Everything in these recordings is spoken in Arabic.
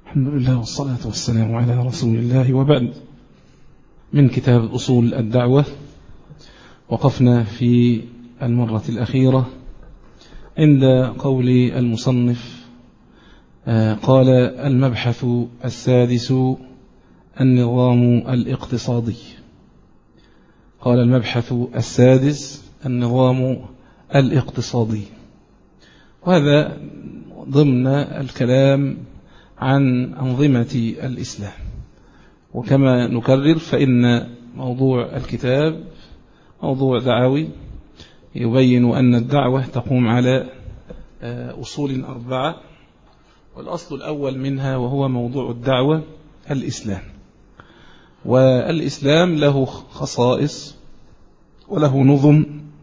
الحمد لله والصلاة والسلام على رسول الله، وبعد. من كتاب أصول الدعوة، وقفنا في المرة الأخيرة عند قول المصنف قال: المبحث السادس النظام الاقتصادي. قال: المبحث السادس النظام الاقتصادي، وهذا ضمن الكلام عن أنظمة الإسلام. وكما نكرر فإن موضوع الكتاب موضوع دعوي يبين أن الدعوة تقوم على أصول 4، والأصل الأول منها وهو موضوع الدعوة الإسلام. والإسلام له خصائص وله نظم،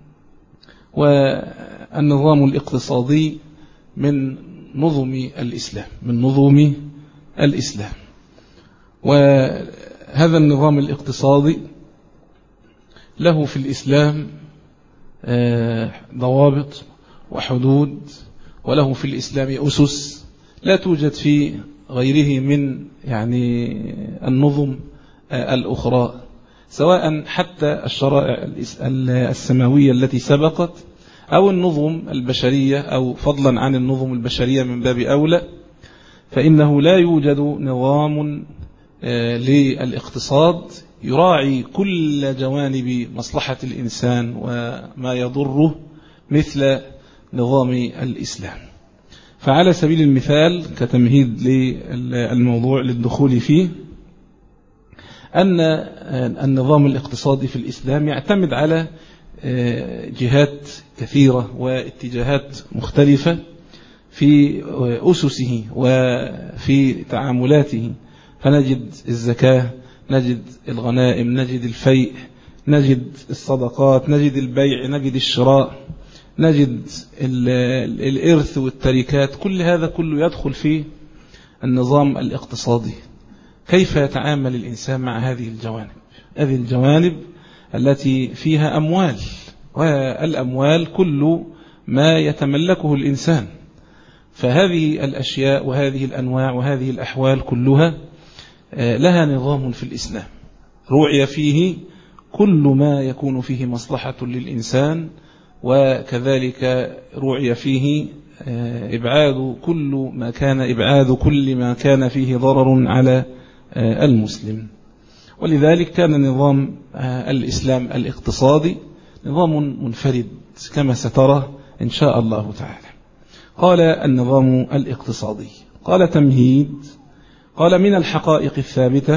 والنظام الاقتصادي من نظم الإسلام. وهذا النظام الاقتصادي له في الإسلام ضوابط وحدود، وله في الإسلام أسس لا توجد في غيره من النظم الأخرى، سواء حتى الشرائع السماوية التي سبقت أو النظم البشرية، أو فضلا عن النظم البشرية من باب أولى، فإنه لا يوجد نظام للاقتصاد يراعي كل جوانب مصلحة الإنسان وما يضره مثل نظام الإسلام. فعلى سبيل المثال كتمهيد للموضوع للدخول فيه، أن النظام الاقتصادي في الإسلام يعتمد على جهات كثيرة واتجاهات مختلفة في أسسه وفي تعاملاته. فنجد الزكاة، نجد الغنائم، نجد الفيء، نجد الصدقات، نجد البيع، نجد الشراء، نجد الإرث والتركات. كل هذا كله يدخل في النظام الاقتصادي. كيف يتعامل الإنسان مع هذه الجوانب التي فيها أموال، والأموال كل ما يتملكه الإنسان. فهذه الأشياء وهذه الأنواع وهذه الأحوال كلها لها نظام في الإسلام، روعي فيه كل ما يكون فيه مصلحة للإنسان، وكذلك روعي فيه إبعاد كل ما كان فيه ضرر على المسلم. ولذلك كان نظام الإسلام الاقتصادي نظام منفرد كما سترى إن شاء الله تعالى. قال: النظام الاقتصادي. قال: تمهيد. قال: من الحقائق الثابتة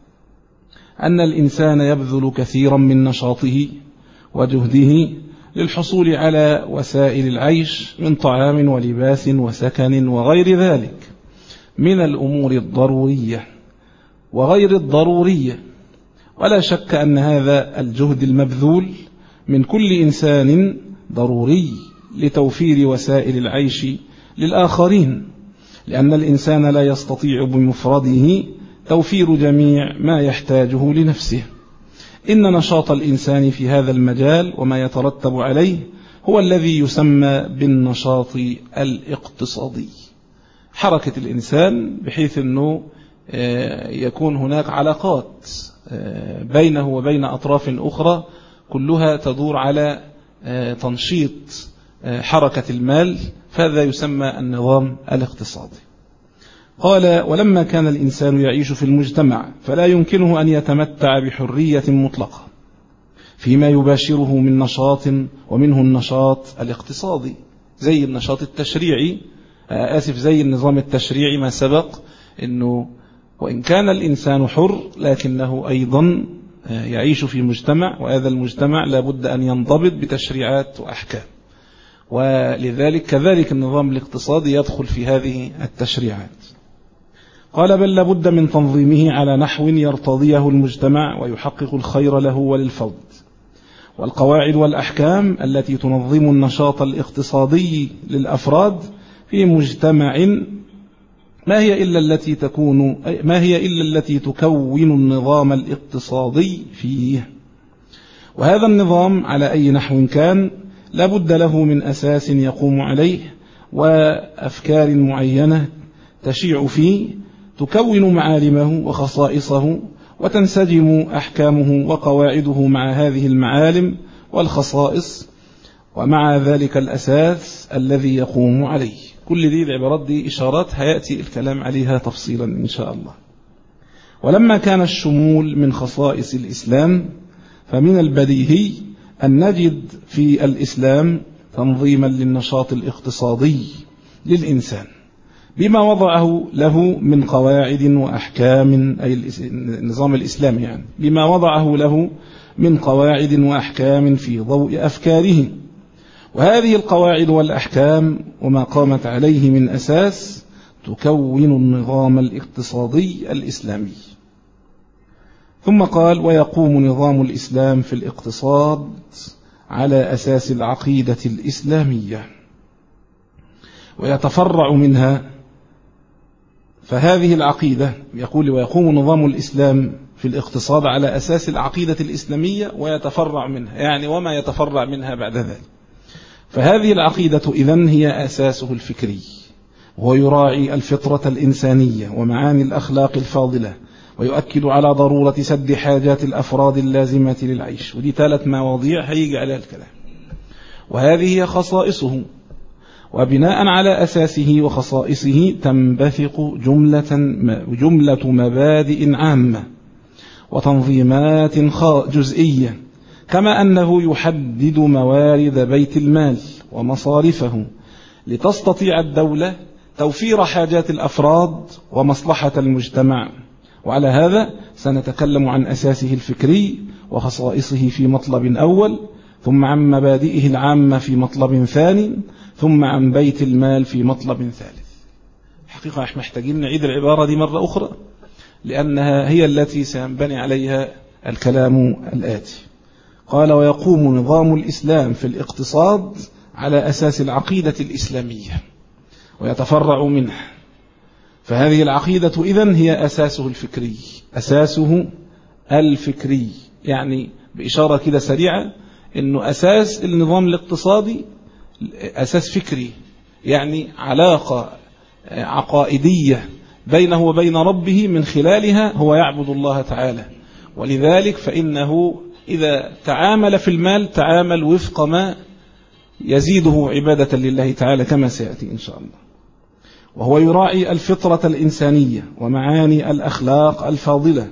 أن الإنسان يبذل كثيرا من نشاطه وجهده للحصول على وسائل العيش من طعام ولباس وسكن وغير ذلك من الأمور الضرورية وغير الضرورية. ولا شك أن هذا الجهد المبذول من كل إنسان ضروري لتوفير وسائل العيش للآخرين، لأن الإنسان لا يستطيع بمفرده توفير جميع ما يحتاجه لنفسه. إن نشاط الإنسان في هذا المجال وما يترتب عليه هو الذي يسمى بالنشاط الاقتصادي. حركة الإنسان بحيث أنه يكون هناك علاقات بينه وبين أطراف أخرى كلها تدور على تنشيط حركة المال، فهذا يسمى النظام الاقتصادي. قال: ولما كان الإنسان يعيش في المجتمع فلا يمكنه أن يتمتع بحرية مطلقة فيما يباشره من نشاط، ومنه النشاط الاقتصادي زي النشاط التشريعي، زي النظام التشريعي ما سبق، أنه وإن كان الإنسان حر لكنه أيضا يعيش في مجتمع، وهذا المجتمع لابد أن ينضبط بتشريعات وأحكام. ولذلك كذلك النظام الاقتصادي يدخل في هذه التشريعات. قال: بل لابد من تنظيمه على نحو يرتضيه المجتمع ويحقق الخير له وللفرد. والقواعد والأحكام التي تنظم النشاط الاقتصادي للأفراد في مجتمع ما هي إلا التي تكون النظام الاقتصادي فيه. وهذا النظام على أي نحو كان لابد له من أساس يقوم عليه وأفكار معينة تشيع فيه، تكون معالمه وخصائصه، وتنسجم أحكامه وقواعده مع هذه المعالم والخصائص ومع ذلك الأساس الذي يقوم عليه. كل دي العبارات دي إشارات هيأتي الكلام عليها تفصيلا إن شاء الله. ولما كان الشمول من خصائص الإسلام، فمن البديهي أن نجد في الإسلام تنظيما للنشاط الاقتصادي للإنسان بما وضعه له من قواعد وأحكام، أي النظام الإسلامي يعني بما وضعه له من قواعد وأحكام في ضوء أفكاره. وهذه القواعد والأحكام وما قامت عليه من أساس تكون النظام الاقتصادي الإسلامي. ثم قال: ويقوم نظام الإسلام في الاقتصاد على أساس العقيدة الإسلامية ويتفرع منها. فهذه العقيدة يقول: ويقوم نظام الإسلام في الاقتصاد على أساس العقيدة الإسلامية ويتفرع منها، يعني وما يتفرع منها بعد ذلك. فهذه العقيدة إذن هي أساسه الفكري، وهو يراعي الفطرة الإنسانية ومعاني الأخلاق الفاضلة، ويؤكد على ضرورة سد حاجات الأفراد اللازمة للعيش. ودي 3 مواضيع هيجي عليها الكلام، وهذه هي خصائصه. وبناء على أساسه وخصائصه تنبثق جملة مبادئ عامة وتنظيمات جزئية، كما أنه يحدد موارد بيت المال ومصارفه لتستطيع الدولة توفير حاجات الأفراد ومصلحة المجتمع. وعلى هذا سنتكلم عن أساسه الفكري وخصائصه في مطلب أول، ثم عن مبادئه العامة في مطلب ثاني، ثم عن بيت المال في مطلب ثالث. حقيقة احنا محتاجين نعيد العبارة دي مرة أخرى، لأنها هي التي سينبني عليها الكلام الآتي. قال: ويقوم نظام الإسلام في الاقتصاد على أساس العقيدة الإسلامية ويتفرع منها. فهذه العقيدة إذن هي أساسه الفكري. أساسه الفكري يعني بإشارة كده سريعة إنه أساس النظام الاقتصادي أساس فكري، يعني علاقة عقائدية بينه وبين ربه، من خلالها هو يعبد الله تعالى. ولذلك فإنه إذا تعامل في المال تعامل وفق ما يزيده عبادة لله تعالى كما سيأتي إن شاء الله. وهو يراعي الفطرة الإنسانية ومعاني الأخلاق الفاضلة،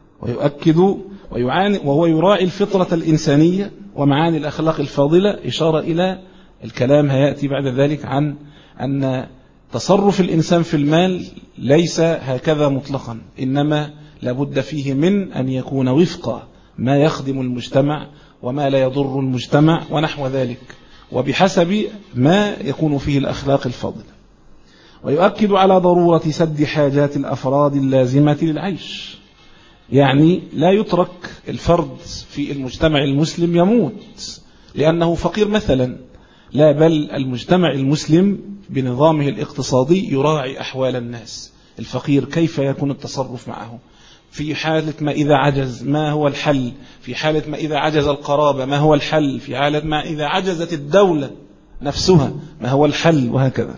وهو يراعي الفطرة الإنسانية ومعاني الأخلاق الفاضلة، إشارة إلى الكلام هيأتي بعد ذلك عن أن تصرف الإنسان في المال ليس هكذا مطلقا، إنما لابد فيه من أن يكون وفق ما يخدم المجتمع وما لا يضر المجتمع ونحو ذلك، وبحسب ما يكون فيه الأخلاق الفاضلة. ويؤكد على ضرورة سد حاجات الأفراد اللازمة للعيش، يعني لا يترك الفرد في المجتمع المسلم يموت لأنه فقير مثلا، لا، بل المجتمع المسلم بنظامه الاقتصادي يراعي أحوال الناس. الفقير كيف يكون التصرف معه في حالة ما إذا عجز، ما هو الحل في حالة ما إذا عجز القرابة، ما هو الحل في حالة ما إذا عجزت الدولة نفسها، ما هو الحل، وهكذا.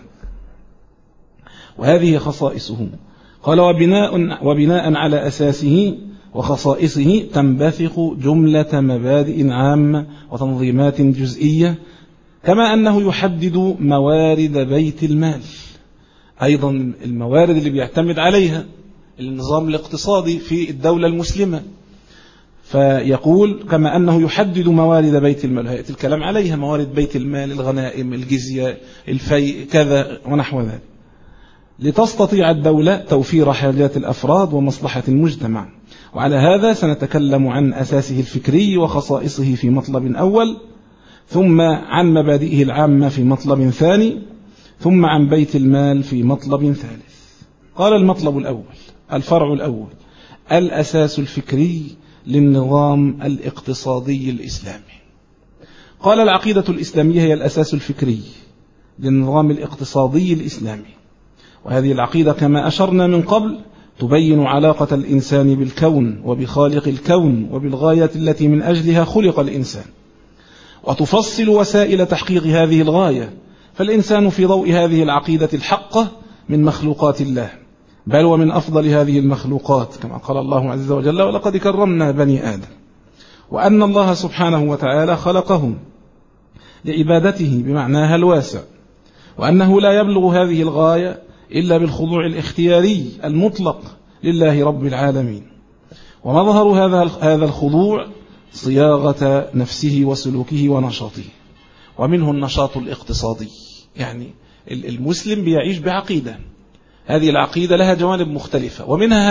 وهذه خصائصه. قال: وبناء على أساسه وخصائصه تنبثق جملة مبادئ عامة وتنظيمات جزئية، كما أنه يحدد موارد بيت المال، أيضا الموارد اللي بيعتمد عليها النظام الاقتصادي في الدولة المسلمة. فيقول: كما أنه يحدد موارد بيت المال، هيأتي الكلام عليها، موارد بيت المال، الغنائم، الجزية، الفيء، كذا ونحو ذلك، لتستطيع الدولة توفير حاجات الأفراد ومصلحة المجتمع. وعلى هذا سنتكلم عن أساسه الفكري وخصائصه في مطلب أول، ثم عن مبادئه العامة في مطلب ثاني، ثم عن بيت المال في مطلب ثالث. قال: المطلب الأول، الفرع الأول، الأساس الفكري للنظام الاقتصادي الإسلامي. قال: العقيدة الإسلامية هي الأساس الفكري للنظام الاقتصادي الإسلامي. وهذه العقيدة كما أشرنا من قبل تبين علاقة الإنسان بالكون وبخالق الكون وبالغاية التي من أجلها خلق الإنسان، وتفصل وسائل تحقيق هذه الغاية. فالإنسان في ضوء هذه العقيدة الحقة من مخلوقات الله، بل ومن أفضل هذه المخلوقات كما قال الله عز وجل ولقد كرمنا بني آدم، وأن الله سبحانه وتعالى خلقهم لعبادته بمعناها الواسع، وأنه لا يبلغ هذه الغاية إلا بالخضوع الاختياري المطلق لله رب العالمين. ومظهر هذا الخضوع صياغة نفسه وسلوكه ونشاطه، ومنه النشاط الاقتصادي. يعني المسلم بيعيش بعقيدة، هذه العقيدة لها جوانب مختلفة، ومنها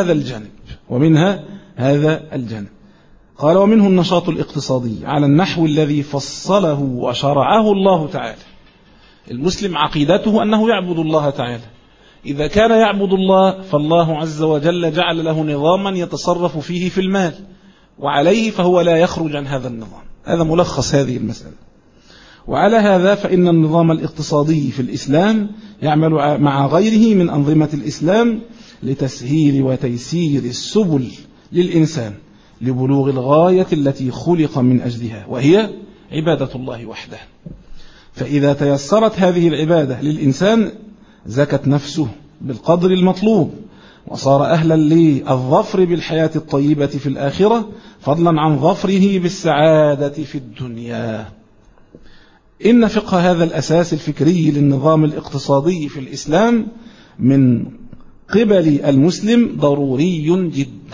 هذا الجانب. قال ومنه النشاط الاقتصادي على النحو الذي فصله وشرعه الله تعالى. المسلم عقيدته أنه يعبد الله تعالى، إذا كان يعبد الله فالله عز وجل جعل له نظاما يتصرف فيه في المال، وعليه فهو لا يخرج عن هذا النظام. هذا ملخص هذه المسألة. وعلى هذا فإن النظام الاقتصادي في الإسلام يعمل مع غيره من أنظمة الإسلام لتسهيل وتيسير السبل للإنسان لبلوغ الغاية التي خلق من أجلها، وهي عبادة الله وحده. فإذا تيسرت هذه العبادة للإنسان زكت نفسه بالقدر المطلوب، وصار أهلا للظفر بالحياة الطيبة في الآخرة، فضلا عن ظفره بالسعادة في الدنيا. إن فقه هذا الأساس الفكري للنظام الاقتصادي في الإسلام من قبل المسلم ضروري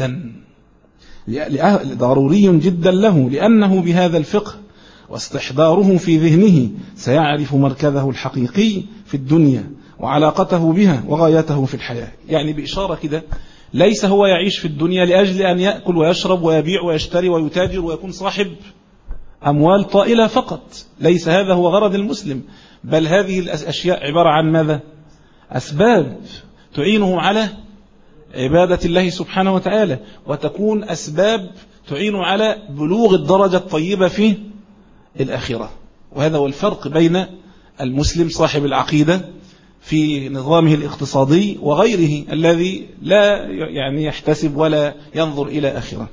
جدا له، لأنه بهذا الفقه واستحضاره في ذهنه سيعرف مركزه الحقيقي في الدنيا وعلاقته بها وغايته في الحياة. يعني بإشارة كده، ليس هو يعيش في الدنيا لأجل أن يأكل ويشرب ويبيع ويشتري ويتاجر ويكون صاحب أموال طائلة فقط، ليس هذا هو غرض المسلم، بل هذه الأشياء عبارة عن ماذا؟ أسباب تعينه على عبادة الله سبحانه وتعالى، وتكون أسباب تعين على بلوغ الدرجة الطيبة في الآخرة. وهذا هو الفرق بين المسلم صاحب العقيدة في نظامه الاقتصادي وغيره الذي لا يعني يحتسب ولا ينظر إلى آخرة.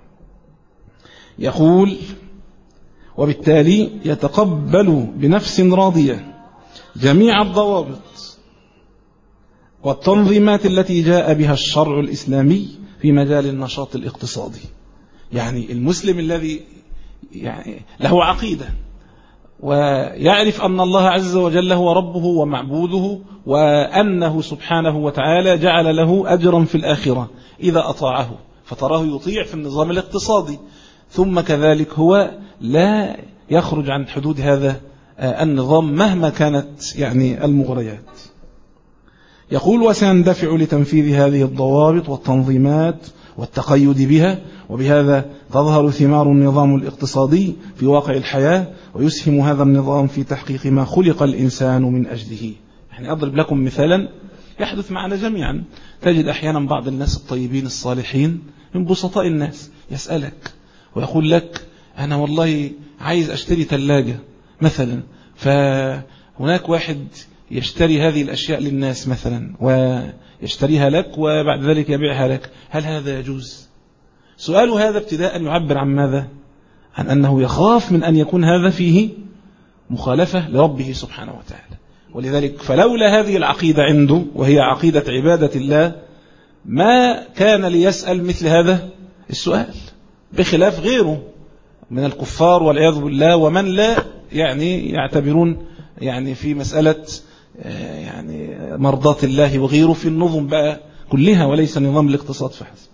يقول وبالتالي يتقبل بنفس راضية جميع الضوابط والتنظيمات التي جاء بها الشرع الإسلامي في مجال النشاط الاقتصادي. يعني المسلم الذي يعني له عقيدة ويعرف أن الله عز وجل هو ربه ومعبوده، وأنه سبحانه وتعالى جعل له أجرا في الآخرة إذا أطاعه، فتراه يطيع في النظام الاقتصادي، ثم كذلك هو لا يخرج عن حدود هذا النظام مهما كانت يعني المغريات. يقول وسيندفع لتنفيذ هذه الضوابط والتنظيمات والتقيد بها، وبهذا تظهر ثمار النظام الاقتصادي في واقع الحياة، ويسهم هذا النظام في تحقيق ما خلق الإنسان من أجله. يعني أضرب لكم مثالا يحدث معنا جميعا، تجد أحيانا بعض الناس الطيبين الصالحين من بسطاء الناس يسألك ويقول لك أنا والله عايز أشتري ثلاجة مثلا، فهناك واحد يشتري هذه الأشياء للناس مثلا ويشتريها لك وبعد ذلك يبيعها لك، هل هذا يجوز؟ سؤال هذا ابتداء يعبر عن ماذا؟ عن أنه يخاف من أن يكون هذا فيه مخالفة لربه سبحانه وتعالى. ولذلك فلولا هذه العقيدة عنده وهي عقيدة عبادة الله ما كان ليسأل مثل هذا السؤال، بخلاف غيره من الكفار والعياذ بالله، ومن لا يعني يعتبرون يعني في مسألة يعني مرضاة الله وغيره في النظم بقى كلها وليس نظام الاقتصاد فحسب.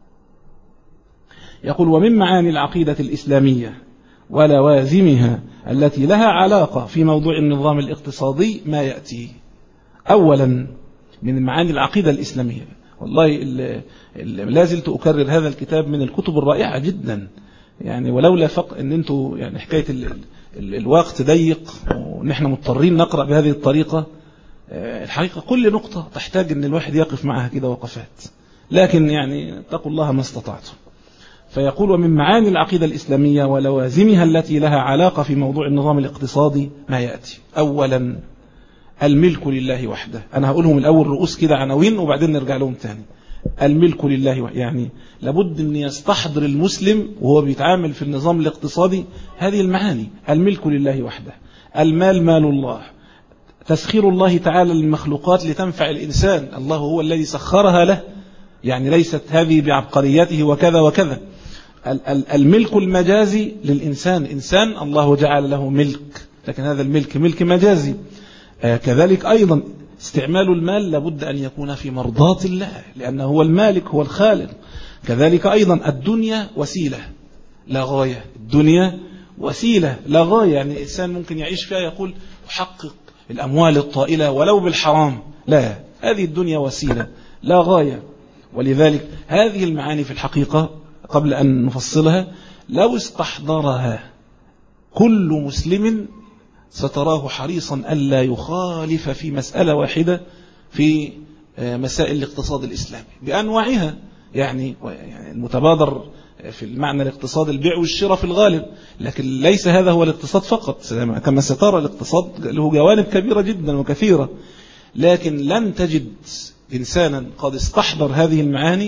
يقول ومن معاني العقيدة الإسلامية ولوازمها التي لها علاقة في موضوع النظام الاقتصادي ما يأتي. أولا من معاني العقيدة الإسلامية، والله لازلت أكرر هذا الكتاب من الكتب الرائعة جدا، يعني ولولا أن أنتوا يعني حكاية الوقت ضيق ونحن مضطرين نقرأ بهذه الطريقة، الحقيقة كل نقطة تحتاج أن الواحد يقف معها كده وقفات، لكن يعني اتقوا الله ما استطعتم. فيقول ومن معاني العقيدة الإسلامية ولوازمها التي لها علاقة في موضوع النظام الاقتصادي ما يأتي. أولا الملك لله وحده. أنا هقولهم الأول رؤوس كده عناوين وبعدين نرجع لهم تاني. الملك لله وحده، يعني لابد أن يستحضر المسلم وهو بيتعامل في النظام الاقتصادي هذه المعاني. الملك لله وحده، المال مال الله، تسخير الله تعالى للمخلوقات لتنفع الإنسان، الله هو الذي سخرها له، يعني ليست هذه بعبقريته وكذا وكذا. الملك المجازي للإنسان، إنسان الله جعل له ملك، لكن هذا الملك ملك مجازي. كذلك أيضا استعمال المال لابد أن يكون في مرضاة الله، لأنه هو المالك هو الخالق. كذلك أيضا الدنيا وسيلة لا غاية، الدنيا وسيلة لا غاية، يعني الإنسان ممكن يعيش فيها يقول أحقق الأموال الطائلة ولو بالحرام، لا، هذه الدنيا وسيلة لا غاية. ولذلك هذه المعاني في الحقيقة قبل أن نفصلها لو استحضرها كل مسلم ستراه حريصا ألا يخالف في مسألة واحدة في مسائل الاقتصاد الإسلامي بأنواعها. يعني المتبادر في المعنى الاقتصاد البيع والشراء في الغالب، لكن ليس هذا هو الاقتصاد فقط، كما سترى الاقتصاد له جوانب كبيرة جدا وكثيرة، لكن لن تجد إنسانا قد استحضر هذه المعاني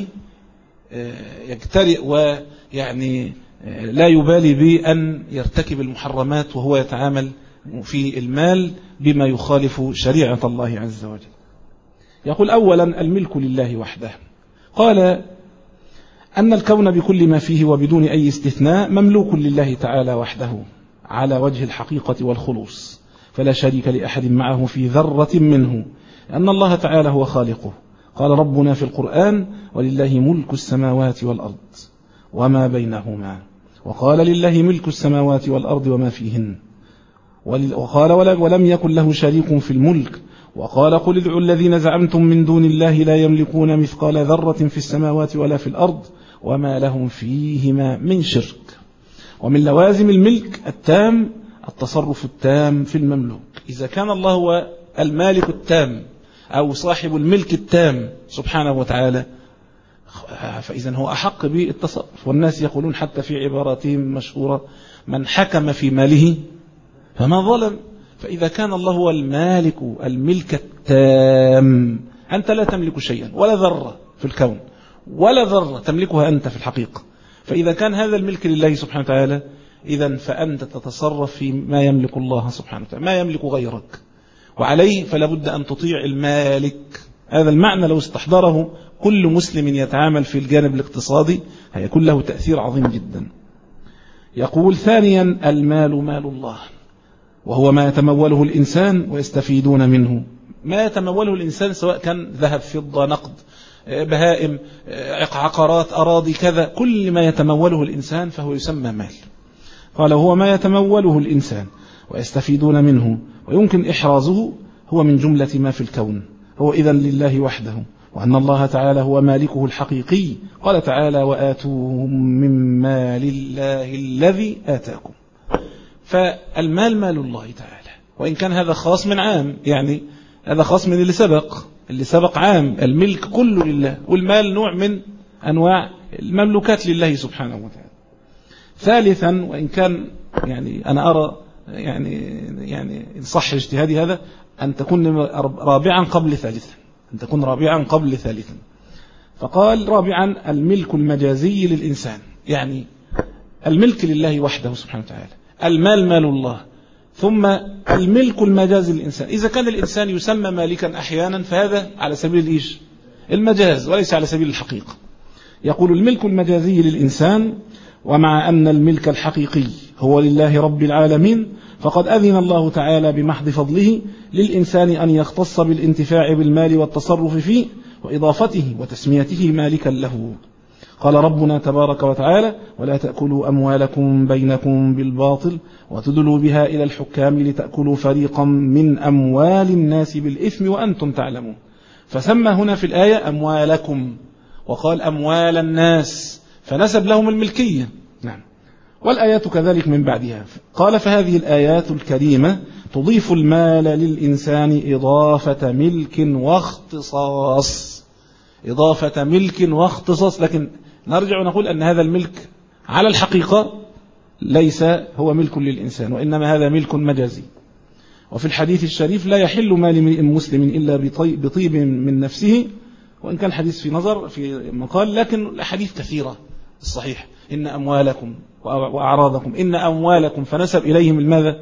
يجترئ ويعني لا يبالي بأن يرتكب المحرمات وهو يتعامل في المال بما يخالف شريعة الله عز وجل. يقول أولا الملك لله وحده. قال أن الكون بكل ما فيه وبدون أي استثناء مملوك لله تعالى وحده على وجه الحقيقة والخلوص، فلا شريك لأحد معه في ذرة منه، لأن الله تعالى هو خالقه. قال ربنا في القرآن ولله ملك السماوات والأرض وما بينهما، وقال لله ملك السماوات والأرض وما فيهن، وقال ولم يكن له شريك في الملك، وقال قل ادعوا الذين زعمتم من دون الله لا يملكون مثقال ذرة في السماوات ولا في الأرض وما لهم فيهما من شرك. ومن لوازم الملك التام التصرف التام في المملوك. إذا كان الله هو المالك التام أو صاحب الملك التام سبحانه وتعالى، فإذا هو أحق بالتصرف. والناس يقولون حتى في عباراتهم مشهورة من حكم في ماله فما ظلم. فإذا كان الله هو المالك الملك التام، أنت لا تملك شيئا ولا ذرة في الكون، ولا ذرة تملكها أنت في الحقيقة. فإذا كان هذا الملك لله سبحانه وتعالى، إذن فأنت تتصرف في ما يملك الله سبحانه وتعالى، ما يملك غيرك، وعليه فلا بد أن تطيع المالك. هذا المعنى لو استحضره كل مسلم يتعامل في الجانب الاقتصادي هيكون له تأثير عظيم جدا. يقول ثانيا المال مال الله، وهو ما يتموله الإنسان ويستفيدون منه. ما يتموله الإنسان سواء كان ذهب فضة نقد بهائم عقارات أراضي كذا، كل ما يتموله الإنسان فهو يسمى مال. قال هو ما يتموله الإنسان ويستفيدون منه ويمكن إحرازه هو من جملة ما في الكون، هو إذن لله وحده، وأن الله تعالى هو مالكه الحقيقي. قال تعالى وآتوهم من مال الله الذي آتاكم. فالمال مال الله تعالى، وإن كان هذا خاص من عام، يعني هذا خاص من اللي سبق عام، الملك كله لله، والمال نوع من أنواع المملوكات لله سبحانه وتعالى. ثالثا، وإن كان يعني أنا أرى يعني إن صح اجتهادي هذا أن تكون رابعا قبل ثالثا، أن تكون رابعا قبل ثالثا. فقال رابعا الملك المجازي للإنسان، يعني الملك لله وحده سبحانه وتعالى، المال مال الله، ثم الملك المجازي للإنسان. إذا كان الإنسان يسمى مالكا أحيانا فهذا على سبيل المجاز وليس على سبيل الحقيقة. يقول الملك المجازي للإنسان، ومع أن الملك الحقيقي هو لله رب العالمين، فقد أذن الله تعالى بمحض فضله للإنسان أن يختص بالانتفاع بالمال والتصرف فيه وإضافته وتسميته مالكا له. قال ربنا تبارك وتعالى ولا تأكلوا أموالكم بينكم بالباطل وتدلوا بها إلى الحكام لتأكلوا فريقا من أموال الناس بالإثم وأنتم تعلمون. فسمى هنا في الآية أموالكم وقال أموال الناس، فنسب لهم الملكية. نعم. والآيات كذلك من بعدها. قال فهذه الآيات الكريمة تضيف المال للإنسان إضافة ملك واختصاص، إضافة ملك واختصاص. لكن نرجع ونقول أن هذا الملك على الحقيقة ليس هو ملك للإنسان، وإنما هذا ملك مجازي. وفي الحديث الشريف لا يحل مال امرئ مسلم إلا بطيب من نفسه، وإن كان الحديث في نظر في مقال، لكن الحديث كثيرة الصحيح إن أموالكم وأعراضكم، إن أموالكم، فنسب إليهم الماذا؟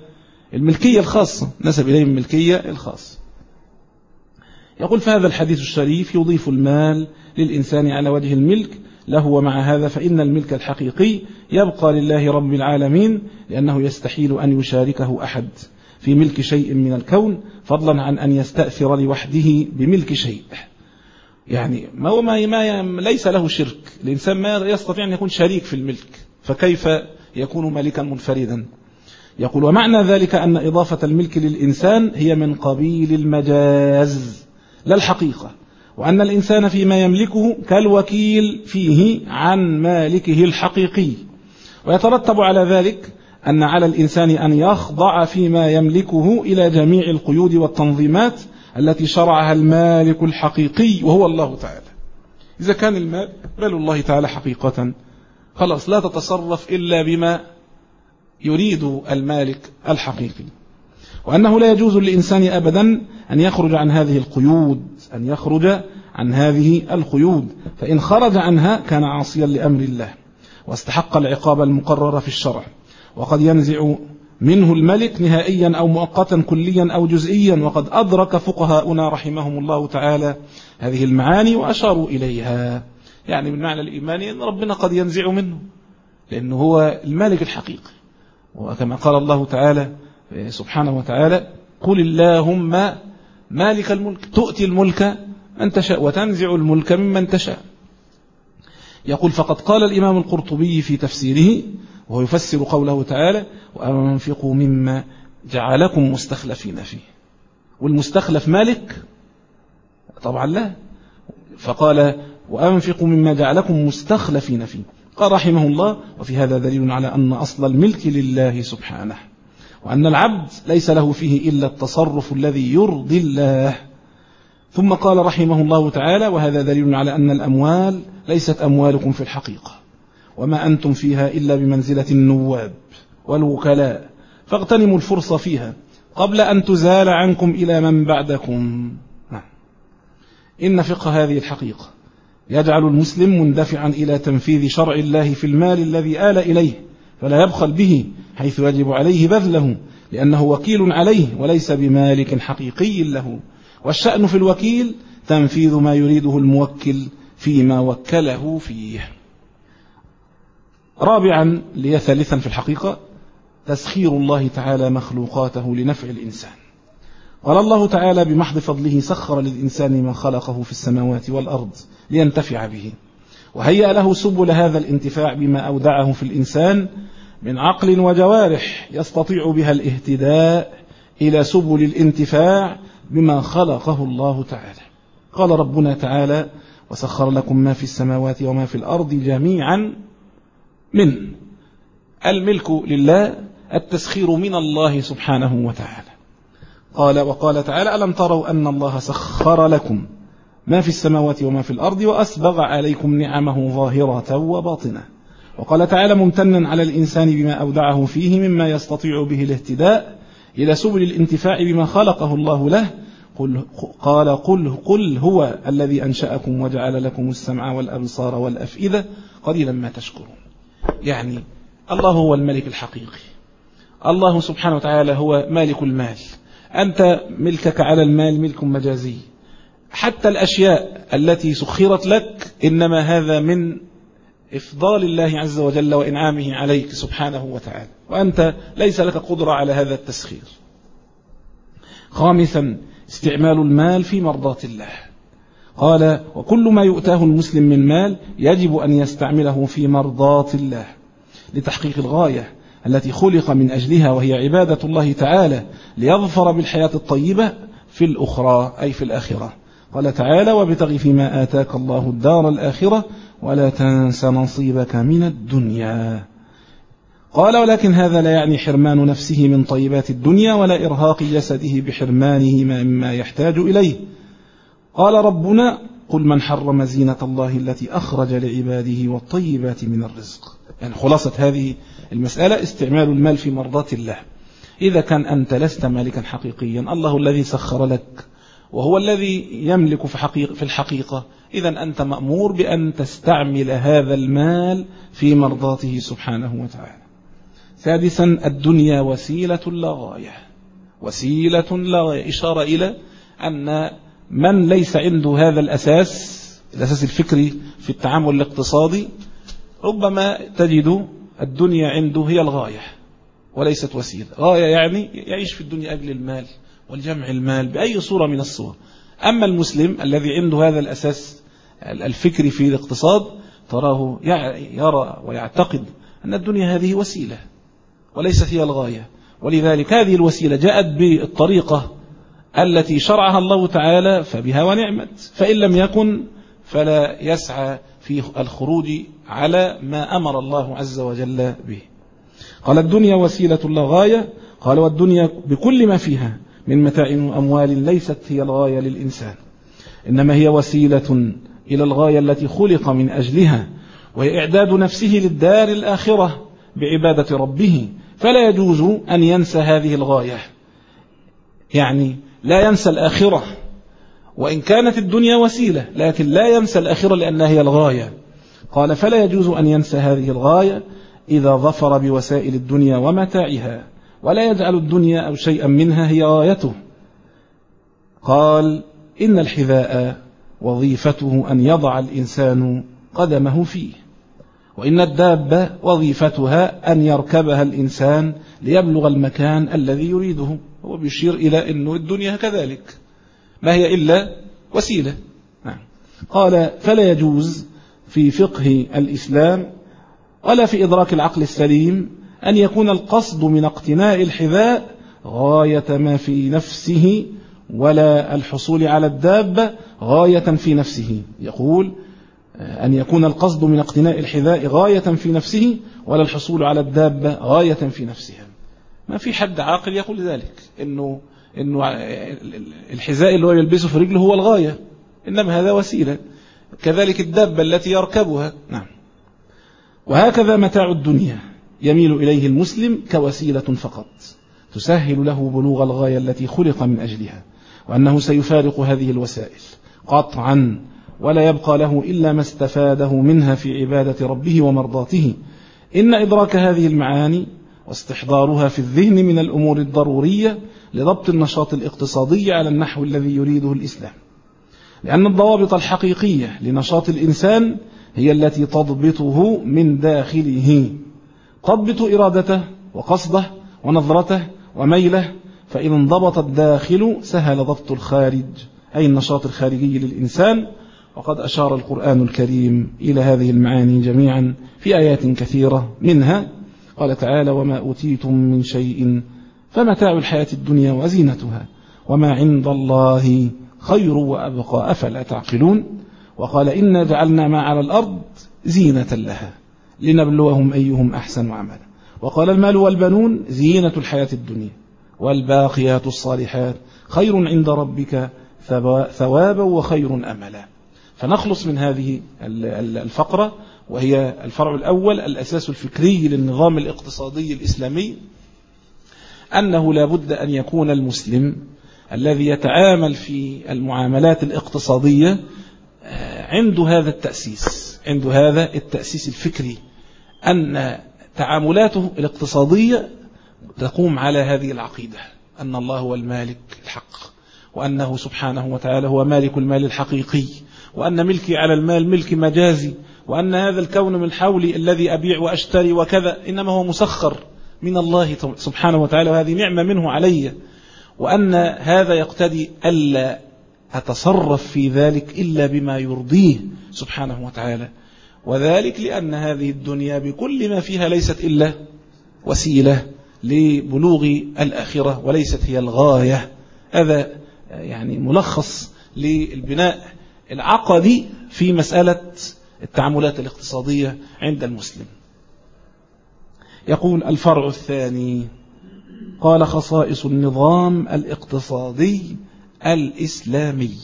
الملكية الخاصة، نسب إليهم الملكية الخاصة. يقول فهذا الحديث الشريف يضيف المال للإنسان على وجه الملك له، ومع هذا فإن الملك الحقيقي يبقى لله رب العالمين، لأنه يستحيل أن يشاركه أحد في ملك شيء من الكون، فضلا عن أن يستأثر لوحده بملك شيء. يعني ما ليس له شرك، الإنسان ما يستطيع أن يكون شريك في الملك، فكيف يكون مالكا منفردا؟ يقول ومعنى ذلك أن إضافة الملك للإنسان هي من قبيل المجاز لا الحقيقة، وأن الإنسان فيما يملكه كالوكيل فيه عن مالكه الحقيقي، ويترتب على ذلك أن على الإنسان أن يخضع فيما يملكه إلى جميع القيود والتنظيمات التي شرعها المالك الحقيقي وهو الله تعالى. إذا كان المال مال الله تعالى حقيقة، خلاص لا تتصرف إلا بما يريد المالك الحقيقي، وأنه لا يجوز للإنسان أبدا أن يخرج عن هذه القيود، فإن خرج عنها كان عاصيا لأمر الله واستحق العقاب المقرر في الشرع، وقد ينزع منه الملك نهائيا أو مؤقتا كليا أو جزئيا، وقد أدرك فقهاؤنا رحمهم الله تعالى هذه المعاني وأشاروا إليها. يعني من معنى الإيمان أن ربنا قد ينزع منه، لأنه هو المالك الحقيقي، وكما قال الله تعالى سبحانه وتعالى قل اللهم مالك الملك تؤتي الملك من تشاء وتنزع الملك ممن تشاء. يقول فقد قال الإمام القرطبي في تفسيره وهو يفسر قوله تعالى وأنفقوا مما جعلكم مستخلفين فيه، والمستخلف مالك طبعا لا، فقال وأنفقوا مما جعلكم مستخلفين فيه. قال رحمه الله وفي هذا دليل على أن أصل الملك لله سبحانه، وأن العبد ليس له فيه إلا التصرف الذي يرضي الله. ثم قال رحمه الله تعالى وهذا دليل على أن الأموال ليست أموالكم في الحقيقة، وما أنتم فيها إلا بمنزلة النواب والوكلاء، فاغتنموا الفرصة فيها قبل أن تزال عنكم إلى من بعدكم. إن فقه هذه الحقيقة يجعل المسلم مندفعا إلى تنفيذ شرع الله في المال الذي آل إليه، فلا يبخل به حيث يجب عليه بذله، لأنه وكيل عليه وليس بمالك حقيقي له، والشأن في الوكيل تنفيذ ما يريده الموكل فيما وكله فيه. رابعا ثالثا في الحقيقة تسخير الله تعالى مخلوقاته لنفع الإنسان. قال الله تعالى بمحض فضله سخر للإنسان ما خلقه في السماوات والأرض لينتفع به، وهيأ له سبل هذا الانتفاع بما أودعه في الإنسان من عقل وجوارح يستطيع بها الاهتداء إلى سبل الانتفاع بما خلقه الله تعالى. قال ربنا تعالى وسخر لكم ما في السماوات وما في الأرض جميعا من الملك لله، التسخير من الله سبحانه وتعالى. وقال تعالى ألم تروا أن الله سخر لكم ما في السماوات وما في الأرض وأسبغ عليكم نعمه ظاهرة وباطنة. وقال تعالى ممتنا على الإنسان بما أودعه فيه مما يستطيع به الاهتداء إلى سبل الانتفاع بما خلقه الله له. قل هو الذي أنشأكم وجعل لكم السمع والأبصار والأفئدة قليلا ما تشكرون. يعني الله هو الملك الحقيقي، الله سبحانه وتعالى هو مالك المال، أنت ملكك على المال ملك مجازي. حتى الأشياء التي سخرت لك إنما هذا من إفضال الله عز وجل وإنعامه عليك سبحانه وتعالى، وأنت ليس لك قدرة على هذا التسخير. خامسا استعمال المال في مرضاة الله. قال وكل ما يؤتاه المسلم من مال يجب أن يستعمله في مرضاة الله لتحقيق الغاية التي خلق من أجلها، وهي عبادة الله تعالى ليظفر بالحياة الطيبة في الأخرى أي في الآخرة. قال تعالى وابتغ فيما آتاك الله الدار الآخرة ولا تنس نصيبك من الدنيا. قال ولكن هذا لا يعني حرمان نفسه من طيبات الدنيا ولا إرهاق جسده بحرمانه مما يحتاج إليه. قال ربنا قل من حرم زينة الله التي أخرج لعباده والطيبات من الرزق. يعني خلاصة هذه المسألة استعمال المال في مرضاة الله. إذا كان أنت لست مالكا حقيقيا، الله الذي سخر لك وهو الذي يملك في الحقيقة، إذن أنت مأمور بأن تستعمل هذا المال في مرضاته سبحانه وتعالى. سادسا الدنيا وسيلة لا غاية، وسيلة لا غاية، إشارة إلى أن من ليس عنده هذا الأساس الفكري في التعامل الاقتصادي ربما تجد الدنيا عنده هي الغاية وليست وسيلة. غاية يعني يعيش في الدنيا أجل المال والجمع المال بأي صورة من الصور. أما المسلم الذي عنده هذا الأساس الفكري في الاقتصاد تراه يرى ويعتقد أن الدنيا هذه وسيلة وليست هي الغاية، ولذلك هذه الوسيلة جاءت بالطريقة التي شرعها الله تعالى فبها ونعمت، فإن لم يكن فلا يسعى في الخروج على ما أمر الله عز وجل به. قال الدنيا وسيلة لا غاية. قال والدنيا بكل ما فيها من متاع وأموال ليست هي الغاية للإنسان، إنما هي وسيلة إلى الغاية التي خلق من أجلها، وهي إعداد نفسه للدار الآخرة بعبادة ربه، فلا يجوز أن ينسى هذه الغاية، يعني لا ينسى الآخرة وإن كانت الدنيا وسيلة، لكن لا ينسى الآخرة لأنها هي الغاية. قال فلا يجوز أن ينسى هذه الغاية إذا ظفر بوسائل الدنيا ومتاعها، ولا يجعل الدنيا أو شيئا منها هي غايته. قال إن الحذاء وظيفته أن يضع الإنسان قدمه فيه، وإن الدابة وظيفتها أن يركبها الإنسان ليبلغ المكان الذي يريده. هو بيشير إلى أن الدنيا كذلك ما هي إلا وسيلة. قال فلا يجوز في فقه الإسلام ولا في إدراك العقل السليم أن يكون القصد من اقتناء الحذاء غاية ما في نفسه، ولا الحصول على الدابة غاية في نفسه. يقول أن يكون القصد من اقتناء الحذاء غاية في نفسه، ولا الحصول على الدابة غاية في نفسها. ما في حد عاقل يقول ذلك، إنه الحذاء اللي هو يلبسه في رجله هو الغاية، إنما هذا وسيلة. كذلك الدابة التي يركبها. نعم. وهكذا متاع الدنيا يميل إليه المسلم كوسيلة فقط تسهل له بلوغ الغاية التي خلق من أجلها، وأنه سيفارق هذه الوسائل قطعا، ولا يبقى له إلا ما استفاده منها في عبادة ربه ومرضاته. إن إدراك هذه المعاني واستحضارها في الذهن من الأمور الضرورية لضبط النشاط الاقتصادي على النحو الذي يريده الإسلام، لأن الضوابط الحقيقية لنشاط الإنسان هي التي تضبطه من داخله، تضبط إرادته وقصده ونظرته وميله. فإن انضبط الداخل سهل ضبط الخارج، أي النشاط الخارجي للإنسان. وقد أشار القرآن الكريم إلى هذه المعاني جميعا في آيات كثيرة، منها قال تعالى وما أوتيتم من شيء فمتاع الحياة الدنيا وزينتها وما عند الله خير وأبقى أفلا تعقلون. وقال إنا جعلنا ما على الأرض زينة لها لنبلوهم أيهم أحسن عملا. وقال المال والبنون زينة الحياة الدنيا والباقيات الصالحات خير عند ربك ثوابا وخير أملا. فنخلص من هذه الفقرة، وهي الفرع الأول الأساس الفكري للنظام الاقتصادي الإسلامي، أنه لا بد أن يكون المسلم الذي يتعامل في المعاملات الاقتصادية عنده هذا التأسيس الفكري، أن تعاملاته الاقتصادية تقوم على هذه العقيدة، أن الله هو المالك الحق، وأنه سبحانه وتعالى هو مالك المال الحقيقي، وأن ملكي على المال ملك مجازي، وأن هذا الكون من حولي الذي أبيع وأشتري وكذا إنما هو مسخر من الله سبحانه وتعالى، وهذه نعمة منه علي، وأن هذا يقتضي ألا أتصرف في ذلك إلا بما يرضيه سبحانه وتعالى، وذلك لأن هذه الدنيا بكل ما فيها ليست إلا وسيلة لبلوغ الآخرة وليست هي الغاية. هذا يعني ملخص للبناء العقدي في مسألة التعاملات الاقتصادية عند المسلم. يقول الفرع الثاني قال خصائص النظام الاقتصادي الإسلامي.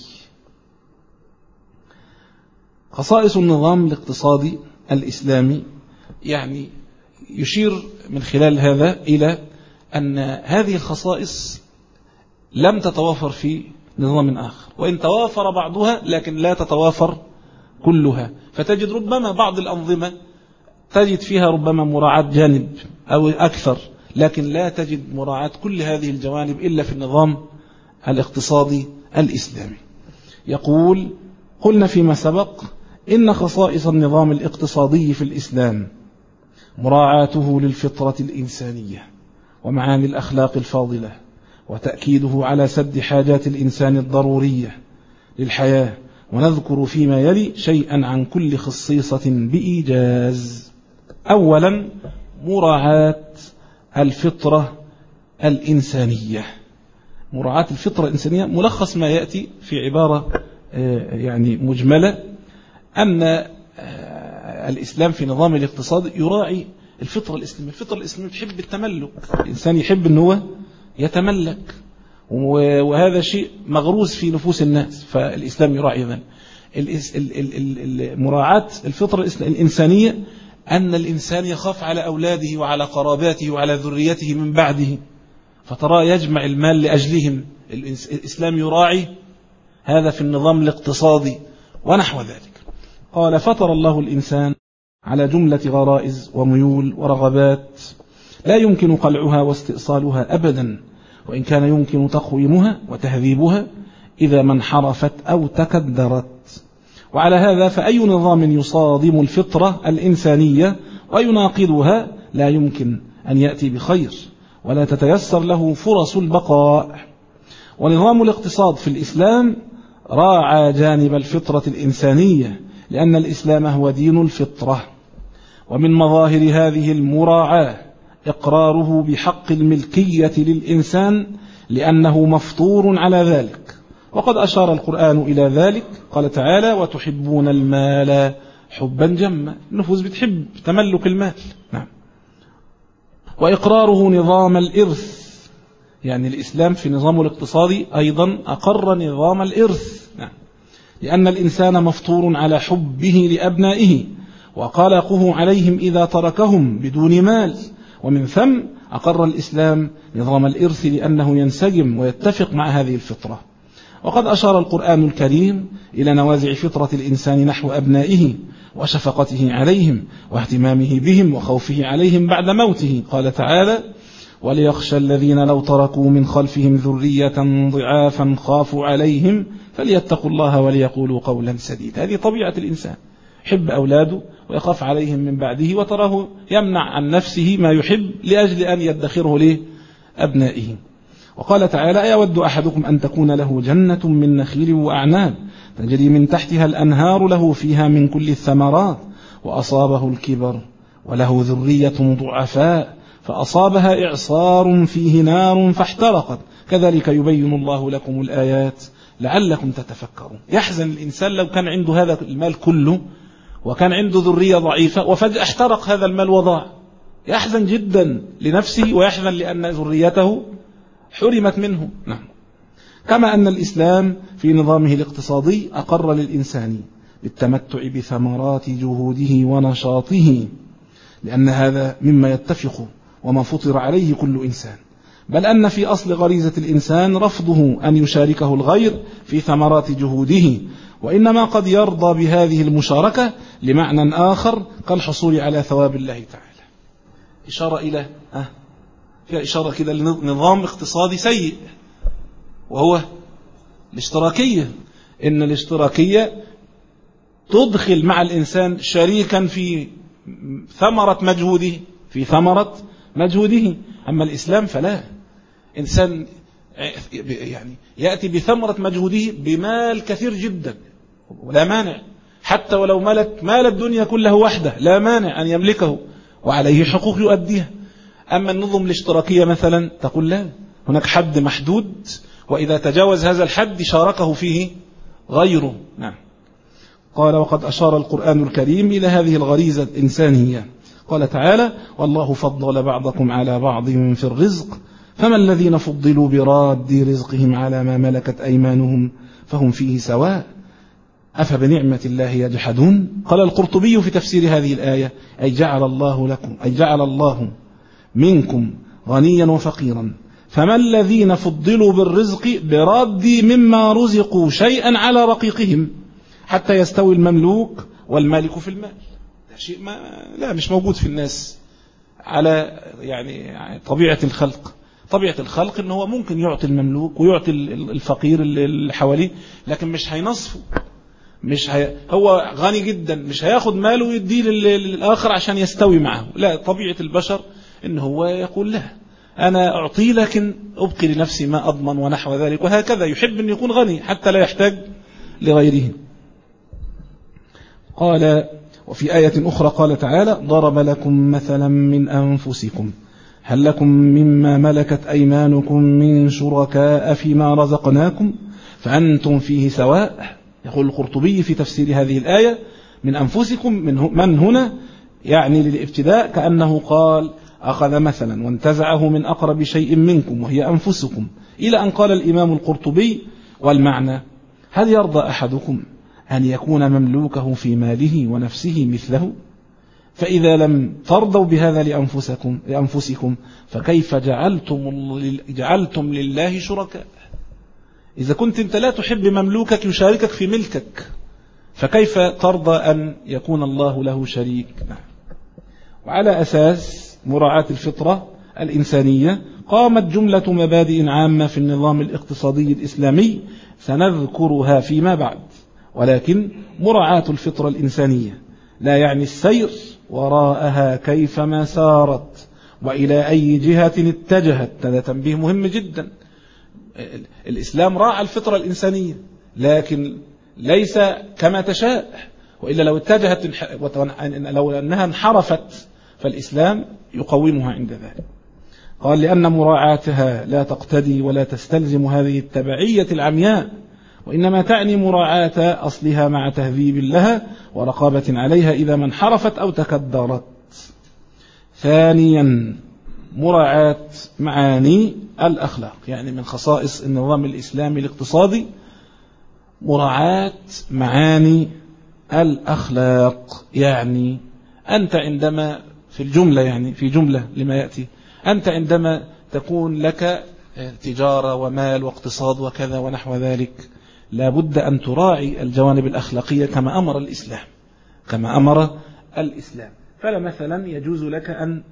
خصائص النظام الاقتصادي الإسلامي يعني يشير من خلال هذا إلى أن هذه الخصائص لم تتوافر في نظام آخر، وإن توافر بعضها لكن لا تتوافر كلها. فتجد ربما بعض الأنظمة تجد فيها ربما مراعاة جانب أو أكثر، لكن لا تجد مراعاة كل هذه الجوانب إلا في النظام الاقتصادي الإسلامي. يقول: قلنا فيما سبق إن خصائص النظام الاقتصادي في الإسلام مراعاته للفطرة الإنسانية ومعاني الأخلاق الفاضلة، وتأكيده على سد حاجات الإنسان الضرورية للحياة. ونذكر فيما يلي شيئا عن كل خصيصة بإيجاز. أولا، مراعاة الفطرة الإنسانية. مراعاة الفطرة الإنسانية ملخص ما يأتي في عبارة يعني مجملة، أن الإسلام في نظام الاقتصاد يراعي الفطرة الإسلامية. الفطرة الإسلامية تحب التملك، الإنسان يحب أنه يتملك، وهذا شيء مغروس في نفوس الناس، فالإسلام يراعي ذلك. مراعاة الفطرة الإنسانية أن الإنسان يخاف على أولاده وعلى قراباته وعلى ذريته من بعده، فترى يجمع المال لأجلهم. الإسلام يراعي هذا في النظام الاقتصادي ونحو ذلك. قال: فطر الله الإنسان على جملة غرائز وميول ورغبات لا يمكن قلعها واستئصالها أبدا، وإن كان يمكن تقويمها وتهذيبها إذا ما انحرفت أو تكدرت. وعلى هذا فأي نظام يصادم الفطرة الإنسانية ويناقضها لا يمكن أن يأتي بخير، ولا تتيسر له فرص البقاء. ونظام الاقتصاد في الإسلام راعى جانب الفطرة الإنسانية، لأن الإسلام هو دين الفطرة. ومن مظاهر هذه المراعاة إقراره بحق الملكية للإنسان، لأنه مفطور على ذلك، وقد أشار القرآن إلى ذلك. قال تعالى: وتحبون المال حبا جما. النفوس بتحب تملك المال. نعم. وإقراره نظام الإرث، يعني الإسلام في نظامه الاقتصادي أيضا أقر نظام الإرث، نعم، لأن الإنسان مفطور على حبه لأبنائه وقلقه عليهم إذا تركهم بدون مال. ومن ثم أقر الإسلام نظام الإرث لأنه ينسجم ويتفق مع هذه الفطرة. وقد أشار القرآن الكريم إلى نوازع فطرة الإنسان نحو أبنائه وشفقته عليهم واهتمامه بهم وخوفه عليهم بعد موته. قال تعالى: وليخشى الذين لو تركوا من خلفهم ذرية ضعافا خافوا عليهم فليتقوا الله وليقولوا قولا سديدا. هذه طبيعة الإنسان، يحب أولاده ويخاف عليهم من بعده، وتراه يمنع عن نفسه ما يحب لأجل أن يدخره لأبنائه. وقال تعالى: أيود أحدكم أن تكون له جنة من نخيل وأعناب تجري من تحتها الأنهار له فيها من كل الثمرات وأصابه الكبر وله ذرية ضعفاء فأصابها إعصار فيه نار فاحترقت كذلك يبين الله لكم الآيات لعلكم تتفكرون. يحزن الإنسان لو كان عنده هذا المال كله وكان عنده ذرية ضعيفة وفجأة احترق هذا المال وضاع، يحزن جدا لنفسه ويحزن لأن ذريته حرمت منه. نعم. كما أن الإسلام في نظامه الاقتصادي أقر للإنسان بالتمتع بثمرات جهوده ونشاطه، لأن هذا مما يتفق وما فطر عليه كل إنسان، بل أن في أصل غريزة الإنسان رفضه أن يشاركه الغير في ثمرات جهوده، وإنما قد يرضى بهذه المشاركة لمعنى آخر كالحصول على ثواب الله تعالى. إشارة إلى فيها إشارة كده لنظام اقتصادي سيء، وهو الاشتراكية. إن الاشتراكية تدخل مع الإنسان شريكا في ثمرة مجهوده، أما الإسلام فلا، إنسان يعني يأتي بثمرة مجهوده بمال كثير جدا ولا مانع، حتى ولو مال الدنيا كله وحده لا مانع أن يملكه وعليه حقوق يؤديها. أما النظم الاشتراكية مثلا تقول لا، هناك حد محدود، وإذا تجاوز هذا الحد شاركه فيه غيره. نعم. قال: وقد أشار القرآن الكريم إلى هذه الغريزة الإنسانية. قال تعالى: والله فضل بعضكم على بعض في الرزق فما الذين فضلوا براد رزقهم على ما ملكت أيمانهم فهم فيه سواء أفبنعمة الله يجحدون. قال القرطبي في تفسير هذه الآية: أي جعل الله منكم غنيا وفقيرا، فما الذين فضلوا بالرزق براد مما رزقوا شيئا على رقيقهم حتى يستوي المملوك والمالك في المال. شيء لا مش موجود في الناس على يعني طبيعة الخلق. طبيعة الخلق إنه هو ممكن يعطي المملوك ويعطي الفقير اللي حواليه، لكن مش هينصفه، هو غني جدا مش هياخد ماله ويديه للآخر عشان يستوي معه. لا، طبيعة البشر إن هو يقول له أنا أعطي لكن أبقي لنفسي ما أضمن ونحو ذلك، وهكذا يحب أن يكون غني حتى لا يحتاج لغيره. قال وفي آية أخرى قال تعالى ضرب لكم مثلا من أنفسكم هل لكم مما ملكت أيمانكم من شركاء فيما رزقناكم فأنتم فيه سواء. يقول القرطبي في تفسير هذه الآية من أنفسكم من هنا يعني للابتداء، كأنه قال أخذ مثلا وانتزعه من أقرب شيء منكم وهي أنفسكم، إلى أن قال الإمام القرطبي والمعنى هل يرضى أحدكم أن يكون مملوكه في ماله ونفسه مثله؟ فإذا لم ترضوا بهذا لأنفسكم فكيف جعلتم لله شركاء؟ إذا كنت أنت لا تحب مملوكك يشاركك في ملكك، فكيف ترضى أن يكون الله له شريك؟ وعلى أساس مراعاة الفطرة الإنسانية قامت جملة مبادئ عامة في النظام الاقتصادي الإسلامي سنذكرها فيما بعد، ولكن مراعاة الفطرة الإنسانية لا يعني السير وراءها كيفما سارت وإلى أي جهة اتجهت. هذا تنبيه مهم جدا. الإسلام راعى الفطرة الإنسانية لكن ليس كما تشاء، وإلا لو اتجهت لو أنها انحرفت فالإسلام يقومها عند ذلك. قال لأن مراعاتها لا تقتدي ولا تستلزم هذه التبعية العمياء، وإنما تعني مراعاة أصلها مع تهذيب لها ورقابة عليها إذا ما انحرفت أو تكدرت. ثانيا مراعاة معاني الأخلاق، يعني من خصائص النظام الإسلامي الاقتصادي مراعاة معاني الأخلاق. يعني أنت عندما في الجملة، يعني في جملة لما يأتي، أنت عندما تكون لك تجارة ومال واقتصاد وكذا ونحو ذلك لا بد أن تراعي الجوانب الأخلاقية كما أمر الإسلام. فلا مثلا يجوز لك أن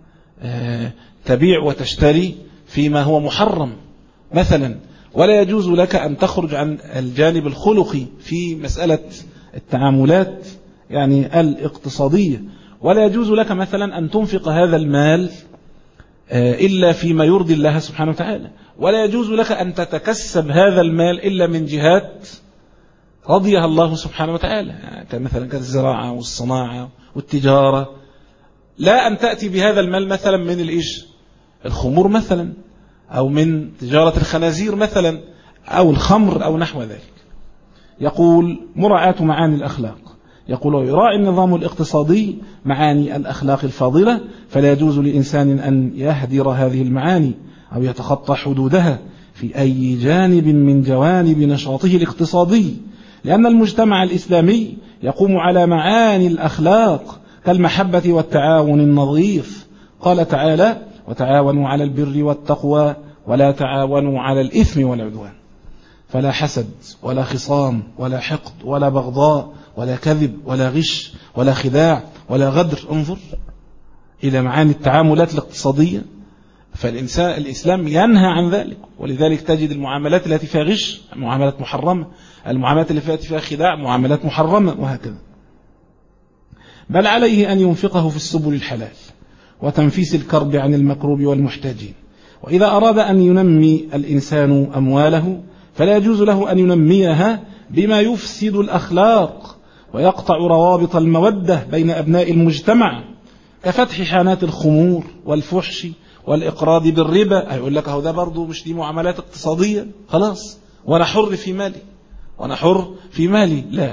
تبيع وتشتري فيما هو محرم مثلا، ولا يجوز لك أن تخرج عن الجانب الخلقي في مسألة التعاملات يعني الاقتصادية، ولا يجوز لك مثلا أن تنفق هذا المال إلا فيما يرضي الله سبحانه وتعالى، ولا يجوز لك أن تتكسب هذا المال إلا من جهات رضيها الله سبحانه وتعالى، يعني مثلا كالزراعة والصناعة والتجارة. لا أن تأتي بهذا المال مثلا من الخمور مثلا، أو من تجارة الخنازير مثلا، أو الخمر أو نحو ذلك. يقول مراعاة معاني الأخلاق، يقول يراعي النظام الاقتصادي معاني الأخلاق الفاضلة، فلا يجوز لإنسان أن يهدر هذه المعاني أو يتخطى حدودها في أي جانب من جوانب نشاطه الاقتصادي، لأن المجتمع الإسلامي يقوم على معاني الأخلاق كالمحبة والتعاون النظيف. قال تعالى وتعاونوا على البر والتقوى ولا تعاونوا على الإثم والعدوان. فلا حسد ولا خصام ولا حقد ولا بغضاء ولا كذب ولا غش ولا خداع ولا غدر. انظر إلى معاني التعاملات الاقتصادية، الإسلام ينهى عن ذلك، ولذلك تجد المعاملات التي فيها غش معاملات محرمة، المعاملات التي فيها خداع معاملات محرمة، وهكذا. بل عليه أن ينفقه في السبل الحلال وتنفيس الكرب عن المكروب والمحتاجين. وإذا أراد أن ينمي الإنسان أمواله فلا يجوز له أن ينميها بما يفسد الأخلاق ويقطع روابط المودة بين أبناء المجتمع، كفتح حانات الخمور والفحش والإقراض بالربا. هيقول لك هو ده برضو مش دي معاملات اقتصادية؟ خلاص وأنا حر في مالي، لا.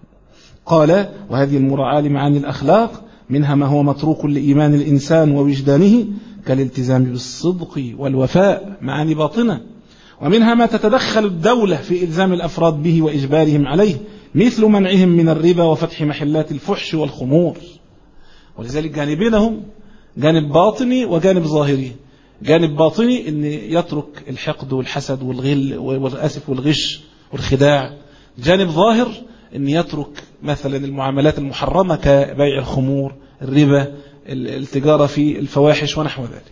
قال وهذه المراعاة لمعاني الأخلاق منها ما هو متروك لإيمان الإنسان ووجدانه كالالتزام بالصدق والوفاء، معاني باطنة. ومنها ما تتدخل الدولة في إلزام الأفراد به وإجبارهم عليه، مثل منعهم من الربا وفتح محلات الفحش والخمور. ولذلك جانبينهم جانب باطني وجانب ظاهري. جانب باطني أن يترك الحقد والحسد والغل والغش والخداع. جانب ظاهر أن يترك مثلا المعاملات المحرمة كبيع الخمور، الربا، التجارة في الفواحش ونحو ذلك.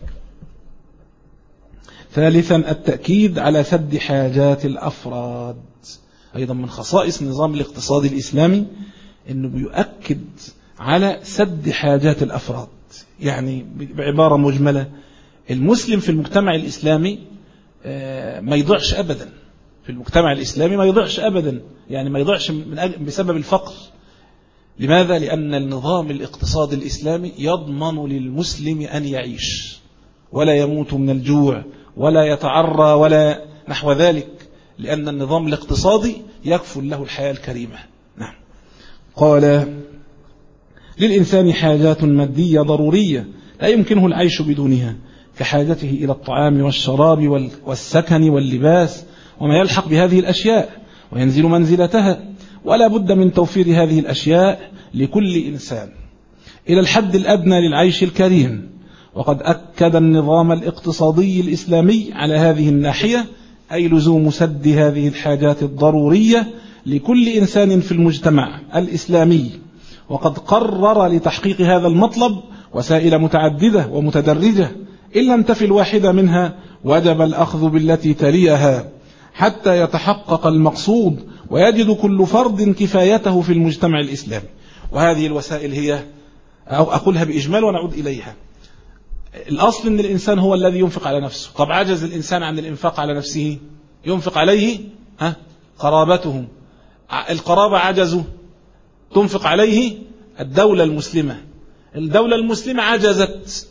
ثالثا التأكيد على سد حاجات الأفراد. أيضا من خصائص النظام الاقتصادي الإسلامي أنه بيؤكد على سد حاجات الأفراد. يعني بعبارة مجملة، المسلم في المجتمع الإسلامي ما يضيعش أبدا. في المجتمع الإسلامي ما يضيعش أبدا، يعني ما يضيعش بسبب الفقر. لماذا؟ لأن النظام الاقتصادي الإسلامي يضمن للمسلم أن يعيش ولا يموت من الجوع ولا يتعرى ولا نحو ذلك، لأن النظام الاقتصادي يكفل له الحياة الكريمة. نعم. قال: للإنسان حاجات مادية ضرورية لا يمكنه العيش بدونها، كحاجته إلى الطعام والشراب والسكن واللباس وما يلحق بهذه الأشياء وينزل منزلتها، ولا بد من توفير هذه الأشياء لكل إنسان إلى الحد الأدنى للعيش الكريم. وقد أكد النظام الاقتصادي الإسلامي على هذه الناحية، أي لزوم سد هذه الحاجات الضرورية لكل إنسان في المجتمع الإسلامي. وقد قرر لتحقيق هذا المطلب وسائل متعددة ومتدرجة، إن لم تفي الواحدة منها وجب الأخذ بالتي تليها حتى يتحقق المقصود ويجد كل فرد كفايته في المجتمع الإسلامي. وهذه الوسائل هي، أو أقولها بإجمال ونعود إليها، الأصل أن الإنسان هو الذي ينفق على نفسه. طب عجز الإنسان عن الإنفاق على نفسه، ينفق عليه قرابته. القرابة عجزوا، تنفق عليه الدولة المسلمة. الدولة المسلمة عجزت،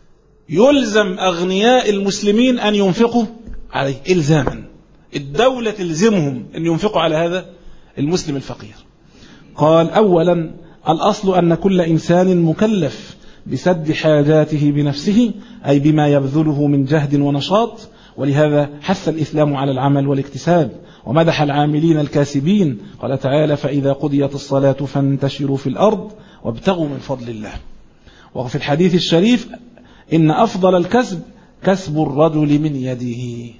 يلزم أغنياء المسلمين أن ينفقوا عليه إلزاما. الدولة تلزمهم أن ينفقوا على هذا المسلم الفقير. قال: أولا الأصل أن كل إنسان مكلف بسد حاجاته بنفسه، أي بما يبذله من جهد ونشاط. ولهذا حث الإسلام على العمل والاكتساب ومدح العاملين الكاسبين. قال تعالى: فإذا قضيت الصلاة فانتشروا في الأرض وابتغوا من فضل الله. وفي الحديث الشريف: إن أفضل الكسب كسب الرجل من يده.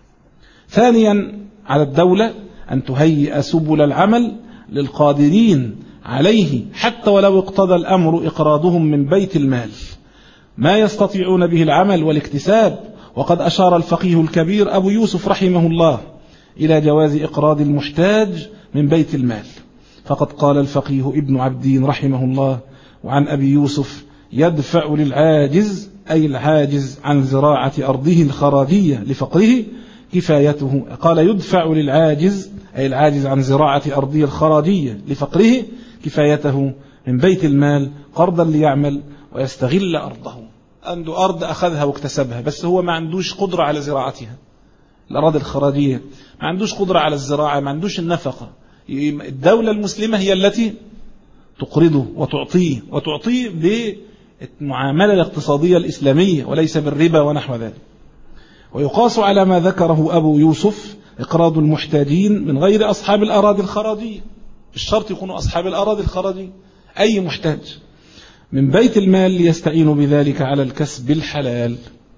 ثانيا على الدولة أن تهيئ سبل العمل للقادرين عليه، حتى ولو اقتضى الأمر إقراضهم من بيت المال ما يستطيعون به العمل والاكتساب. وقد أشار الفقيه الكبير أبو يوسف رحمه الله إلى جواز إقراض المحتاج من بيت المال. فقد قال الفقيه ابن عبدين رحمه الله وعن أبي يوسف: يدفع للعاجز، أي العاجز عن زراعة أرضه الخراجية لفقره، كفايته. قال: يدفع للعاجز، أي العاجز عن زراعة أرضه الخراجية لفقره، كفايته من بيت المال قرضا ليعمل ويستغل أرضه. عنده أرض أخذها واكتسبها، بس هو ما عندوش قدرة على زراعتها، الأراضي الخراجية ما عندوش قدرة على الزراعة، ما عندوش النفقة. الدولة المسلمة هي التي تقرضه وتعطيه بالمعاملة الاقتصادية الإسلامية وليس بالربا ونحو ذلك. ويقاس على ما ذكره أبو يوسف إقراض المحتاجين من غير أصحاب الأراضي الخراجية. الشرط يكونوا أصحاب الأراضي الخراجية، أي محتاج من بيت المال ليستعين بذلك على الكسب الحلال.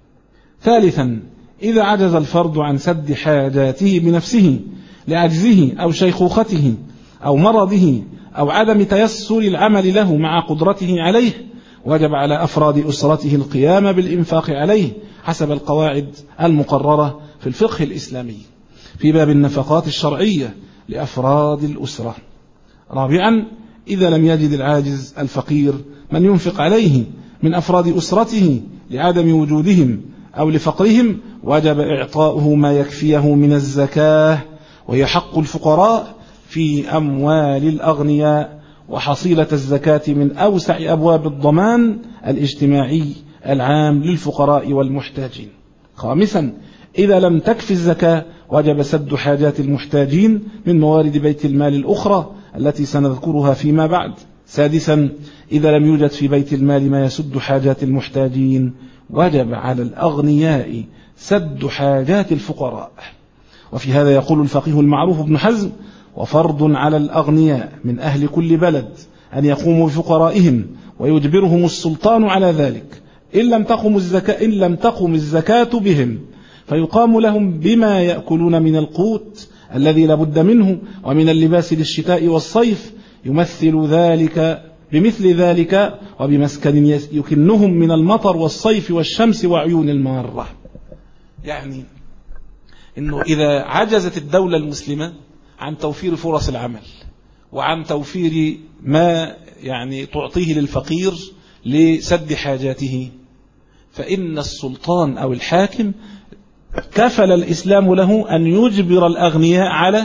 ثالثا إذا عجز الفرد عن سد حاجاته بنفسه لعجزه أو شيخوخته أو مرضه أو عدم تيسر العمل له مع قدرته عليه، وجب على أفراد أسرته القيام بالإنفاق عليه حسب القواعد المقررة في الفقه الإسلامي في باب النفقات الشرعية لأفراد الأسرة. رابعا إذا لم يجد العاجز الفقير من ينفق عليه من أفراد أسرته لعدم وجودهم أو لفقرهم، وجب إعطاؤه ما يكفيه من الزكاة، وهي حق الفقراء في أموال الأغنياء. وحصيلة الزكاة من أوسع أبواب الضمان الاجتماعي العام للفقراء والمحتاجين. خامسا إذا لم تكفي الزكاة وجب سد حاجات المحتاجين من موارد بيت المال الأخرى التي سنذكرها فيما بعد. سادسا إذا لم يوجد في بيت المال ما يسد حاجات المحتاجين وجب على الأغنياء سد حاجات الفقراء. وفي هذا يقول الفقيه المعروف ابن حزم: وفرض على الأغنياء من أهل كل بلد أن يقوموا بفقرائهم ويجبرهم السلطان على ذلك إن لم تقم الزكاة بهم، فيقام لهم بما يأكلون من القوت الذي لابد منه ومن اللباس للشتاء والصيف، يمثل ذلك بمثل ذلك وبمسكن يكنهم من المطر والصيف والشمس وعيون المارة. يعني إنه إذا عجزت الدولة المسلمة عن توفير فرص العمل وعن توفير ما يعني تعطيه للفقير لسد حاجاته، فإن السلطان أو الحاكم كفل الإسلام له أن يجبر الأغنياء على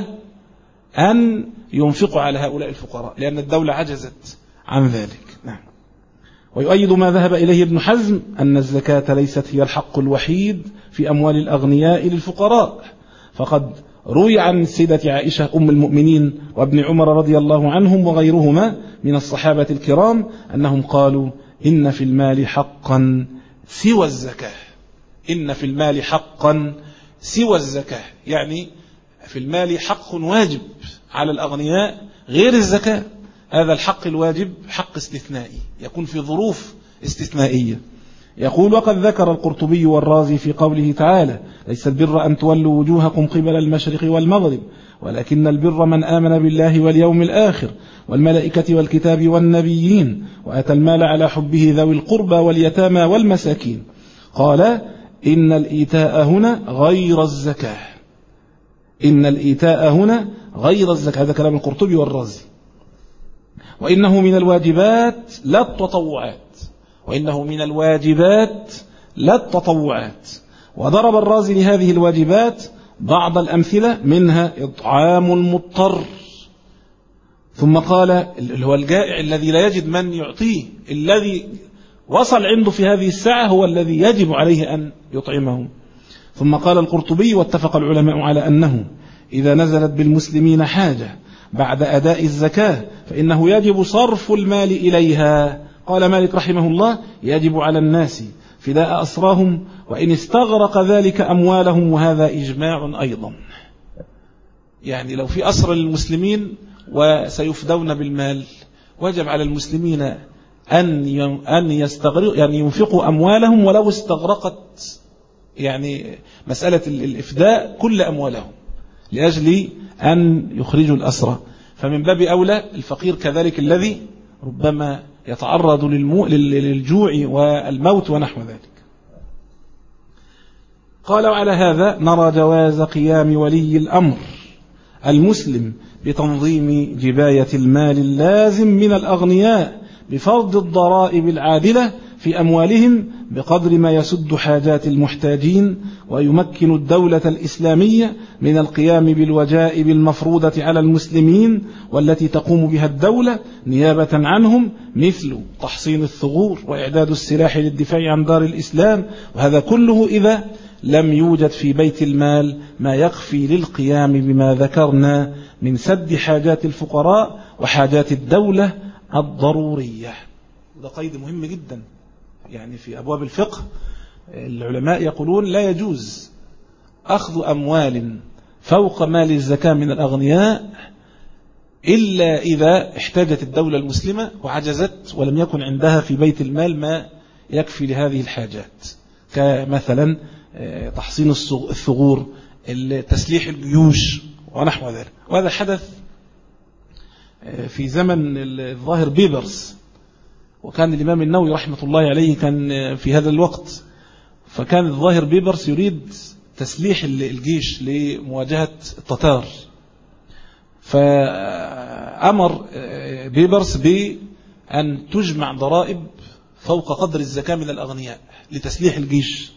أن ينفقوا على هؤلاء الفقراء، لأن الدولة عجزت عن ذلك. نعم. ويؤيد ما ذهب إليه ابن حزم أن الزكاة ليست هي الحق الوحيد في أموال الأغنياء للفقراء، فقد روي عن سيدة عائشة أم المؤمنين وابن عمر رضي الله عنهم وغيرهما من الصحابة الكرام أنهم قالوا إن في المال حقا سوى الزكاة. إن في المال حقا سوى الزكاة، يعني في المال حق واجب على الأغنياء غير الزكاة. هذا الحق الواجب حق استثنائي يكون في ظروف استثنائية. يقول: وقد ذكر القرطبي والرازي في قوله تعالى: ليس البر أن تولوا وجوهكم قبل المشرق والمغرب ولكن البر من آمن بالله واليوم الآخر والملائكة والكتاب والنبيين وآتى المال على حبه ذوي القربى واليتامى والمساكين. قال: إن الإيتاء هنا غير الزكاة. إن الإيتاء هنا غير الزكاة. هذا كلام القرطبي والرازي. وإنه من الواجبات لا التطوعات. وإنه من الواجبات لا التطوعات. وضرب الرازي لهذه الواجبات بعض الأمثلة، منها إطعام المضطر. ثم قال: اللي هو الجائع الذي لا يجد من يعطيه، الذي وصل عنده في هذه الساعة هو الذي يجب عليه أن يطعمه. ثم قال القرطبي: واتفق العلماء على أنه إذا نزلت بالمسلمين حاجة بعد أداء الزكاة فإنه يجب صرف المال إليها. قال مالك رحمه الله: يجب على الناس فداء أسراهم وإن استغرق ذلك أموالهم، وهذا إجماع أيضا. يعني لو في أسر للمسلمين وسيفدون بالمال، وجب على المسلمين أن يستغرقوا، يعني ينفقوا أموالهم ولو استغرقت يعني مسألة الإفداء كل أموالهم لأجل أن يخرجوا الأسرى. فمن باب أولى الفقير كذلك الذي ربما يتعرض للجوع والموت ونحو ذلك. قال: وعلى هذا نرى جواز قيام ولي الأمر المسلم بتنظيم جباية المال اللازم من الأغنياء بفرض الضرائب العادلة في أموالهم بقدر ما يسد حاجات المحتاجين، ويمكن الدولة الإسلامية من القيام بالوجائب المفروضة على المسلمين والتي تقوم بها الدولة نيابة عنهم، مثل تحصين الثغور وإعداد السلاح للدفاع عن دار الإسلام. وهذا كله إذا لم يوجد في بيت المال ما يكفي للقيام بما ذكرنا من سد حاجات الفقراء وحاجات الدولة الضرورية. ده قيد مهم جدا. يعني في أبواب الفقه العلماء يقولون لا يجوز أخذ أموال فوق مال الزكاة من الأغنياء إلا إذا احتاجت الدولة المسلمة وعجزت ولم يكن عندها في بيت المال ما يكفي لهذه الحاجات، كمثلا تحصين الثغور، تسليح الجيوش ونحو ذلك. وهذا حدث في زمن الظاهر بيبرس، وكان الإمام النووي رحمة الله عليه كان في هذا الوقت، فكان الظاهر بيبرس يريد تسليح الجيش لمواجهة التتار، فأمر بيبرس بأن تجمع ضرائب فوق قدر الزكاة من الأغنياء لتسليح الجيش.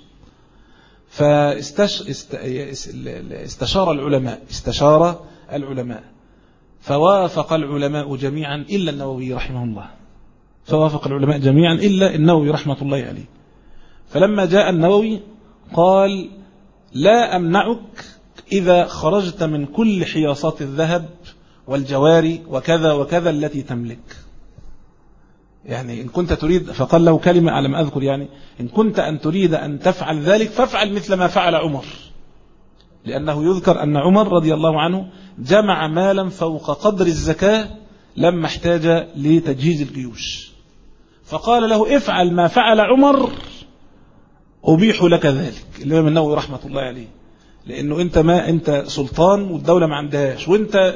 فاستشار العلماء فوافق العلماء جميعا إلا النووي رحمه الله، فوافق العلماء جميعا إلا النووي رحمة الله عليه. فلما جاء النووي قال: لا أمنعك إذا خرجت من كل حياصات الذهب والجواري وكذا وكذا التي تملك. يعني إن كنت تريد، فقال له كلمة على ما أذكر، يعني إن كنت أن تريد أن تفعل ذلك فافعل مثل ما فعل عمر، لأنه يذكر أن عمر رضي الله عنه جمع مالا فوق قدر الزكاة لما احتاج لتجهيز الجيوش، فقال له: افعل ما فعل عمر أبيح لك ذلك. الإمام النووي رحمة الله عليه، لأنه أنت سلطان والدولة ما عندهاش، وأنت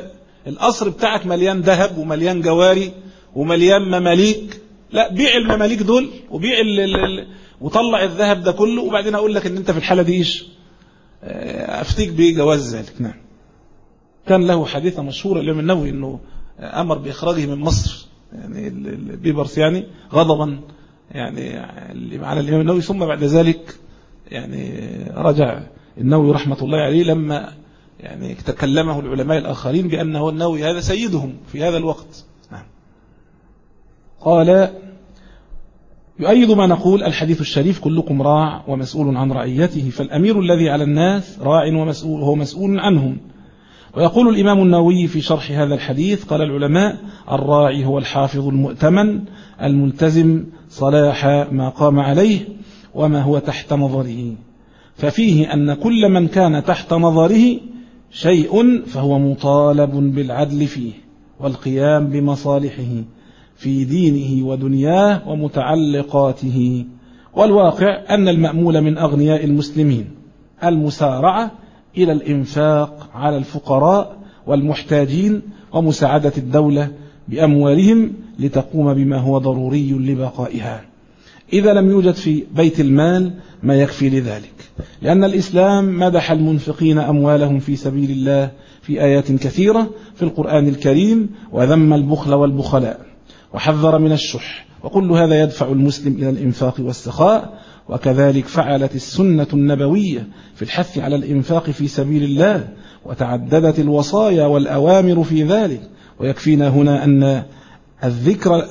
القصر بتاعك مليان ذهب ومليان جواري ومليان مماليك، لا بيع المماليك دول وبيع وطلع الذهب ده كله، وبعدين اقول لك ان انت في الحالة دي ايش افتيك بجواز ذلك. نعم. كان له حديثة مشهورة الإمام النووي انه امر باخراجه من مصر، يعني البيبرس يعني غضبا يعني على الإمام النووي، ثم بعد ذلك يعني رجع النووي رحمة الله عليه لما يعني تكلمه العلماء الآخرين بأنه النووي هذا سيدهم في هذا الوقت. نعم. قال: يؤيد ما نقول الحديث الشريف: كلكم راع ومسؤول عن رعيته، فالأمير الذي على الناس راع ومسؤول، هو مسؤول عنهم. ويقول الإمام النووي في شرح هذا الحديث: قال العلماء: الراعي هو الحافظ المؤتمن الملتزم صلاح ما قام عليه وما هو تحت نظره، ففيه أن كل من كان تحت نظره شيء فهو مطالب بالعدل فيه والقيام بمصالحه في دينه ودنياه ومتعلقاته. والواقع أن المأمول من أغنياء المسلمين المسارعة إلى الإنفاق على الفقراء والمحتاجين ومساعدة الدولة بأموالهم لتقوم بما هو ضروري لبقائها، إذا لم يوجد في بيت المال ما يكفي لذلك، لأن الإسلام مدح المنفقين أموالهم في سبيل الله في آيات كثيرة في القرآن الكريم، وذم البخل والبخلاء وحذر من الشح، وكل هذا يدفع المسلم إلى الإنفاق والسخاء. وكذلك فعلت السنة النبوية في الحث على الإنفاق في سبيل الله، وتعددت الوصايا والأوامر في ذلك. ويكفينا هنا أن الذكر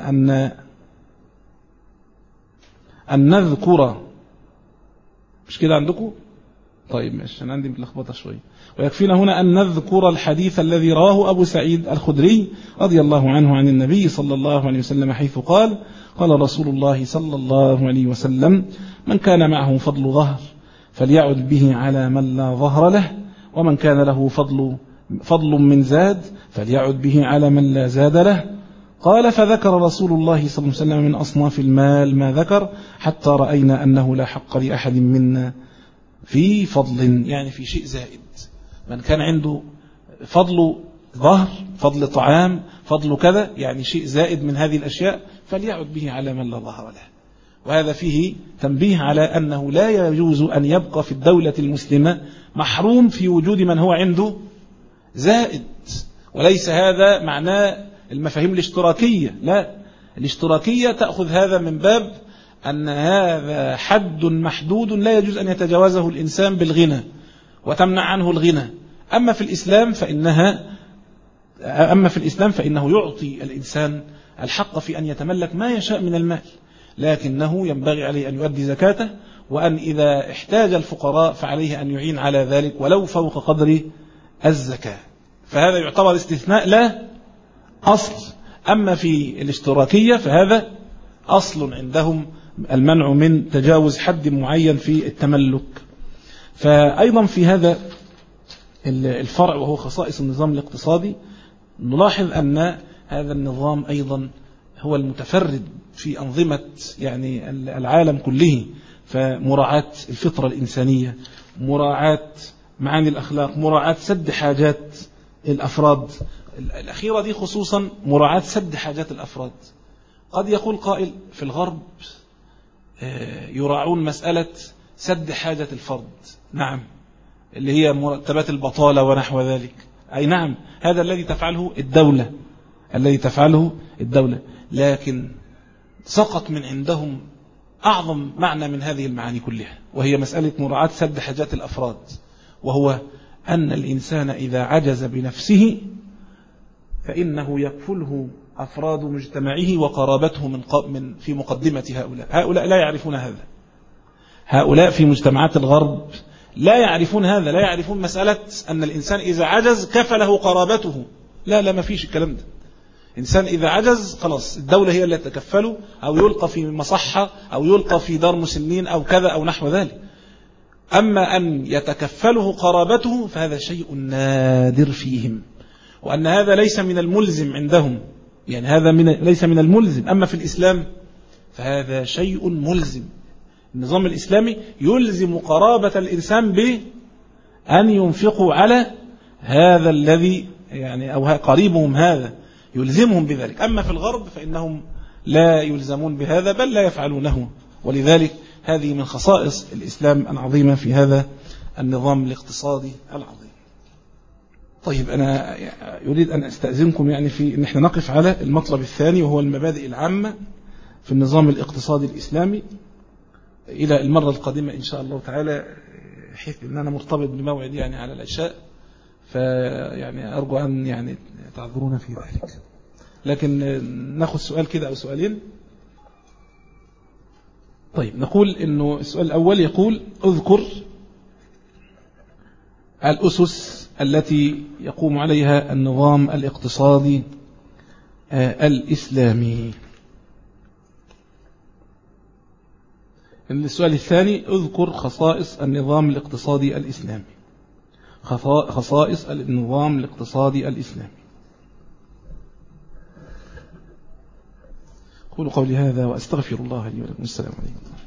أن نذكر، مش كده عندكم؟ طيب ماشي، أنا عندي متلخبطة شوية. ويكفينا هنا أن نذكر الحديث الذي رواه أبو سعيد الخدري رضي الله عنه عن النبي صلى الله عليه وسلم، حيث قال: قال رسول الله صلى الله عليه وسلم: من كان معه فضل ظهر فليعد به على من لا ظهر له، ومن كان له فضل من زاد فليعد به على من لا زاد له. قال: فذكر رسول الله صلى الله عليه وسلم من أصناف المال ما ذكر، حتى رأينا أنه لا حق لأحد منا في فضل، يعني في شيء زائد. من كان عنده فضل ظهر، فضل طعام، فضل كذا، يعني شيء زائد من هذه الأشياء، فليعد به على من لا ظهر له. وهذا فيه تنبيه على أنه لا يجوز أن يبقى في الدولة المسلمة محروم في وجود من هو عنده زائد. وليس هذا معناه المفاهيم الاشتراكية، لا، الاشتراكية تأخذ هذا من باب أن هذا حد محدود لا يجوز أن يتجاوزه الإنسان بالغنى وتمنع عنه الغنى. أما في الإسلام فإنه يعطي الإنسان الحق في أن يتملك ما يشاء من المال، لكنه ينبغي عليه أن يؤدي زكاته، وأن إذا احتاج الفقراء فعليه أن يعين على ذلك ولو فوق قدر الزكاة. فهذا يعتبر استثناء لا أصل. أما في الاشتراكية فهذا أصل عندهم، المنع من تجاوز حد معين في التملك. فأيضا في هذا الفرع وهو خصائص النظام الاقتصادي، نلاحظ أن هذا النظام أيضا هو المتفرد في أنظمة يعني العالم كله. فمراعاة الفطرة الإنسانية، مراعاة معاني الأخلاق، مراعاة سد حاجات الأفراد، الأخيرة دي خصوصا مراعاة سد حاجات الأفراد. قد يقول قائل: في الغرب يراعون مسألة سد حاجة الفرد، نعم، اللي هي مرتبات البطالة ونحو ذلك، أي نعم، هذا الذي تفعله الدولة، لكن سقط من عندهم أعظم معنى من هذه المعاني كلها، وهي مسألة مراعاة سد حاجات الأفراد، وهو أن الإنسان إذا عجز بنفسه فإنه يكفله أفراد مجتمعه وقرابته في مقدمة هؤلاء لا يعرفون هذا. هؤلاء في مجتمعات الغرب لا يعرفون هذا، لا يعرفون مسألة أن الإنسان إذا عجز كفله قرابته. لا، ما فيش الكلام ده. إنسان إذا عجز خلاص الدولة هي اللي تتكفله، أو يلقى في مصحة، أو يلقى في دار مسنين، أو كذا أو نحو ذلك. أما أن يتكفله قرابته فهذا شيء نادر فيهم، وأن هذا ليس من الملزم عندهم، يعني هذا ليس من الملزم. أما في الإسلام فهذا شيء ملزم. النظام الإسلامي يلزم قرابة الإنسان بأن ينفقوا على هذا الذي يعني أو قريبهم هذا يلزمهم بذلك. أما في الغرب فإنهم لا يلزمون بهذا بل لا يفعلونه. ولذلك هذه من خصائص الإسلام العظيمة في هذا النظام الاقتصادي العظيم. طيب أنا يريد أن أستأذنكم يعني في أن احنا نقف على المطلب الثاني وهو المبادئ العامة في النظام الاقتصادي الإسلامي إلى المرة القادمة إن شاء الله تعالى، حيث أن أنا مرتبط بموعد يعني على العشاء، فيعني أرجو أن يعني تعذرونا في ذلك. لكن ناخذ سؤال كده أو سؤالين. طيب نقول إنه السؤال الأول يقول اذكر الأسس التي يقوم عليها النظام الاقتصادي الإسلامي. السؤال الثاني اذكر خصائص النظام الاقتصادي الإسلامي. خصائص النظام الاقتصادي الإسلامي. قولوا قولي هذا وأستغفر الله لي ولكم. السلام عليكم.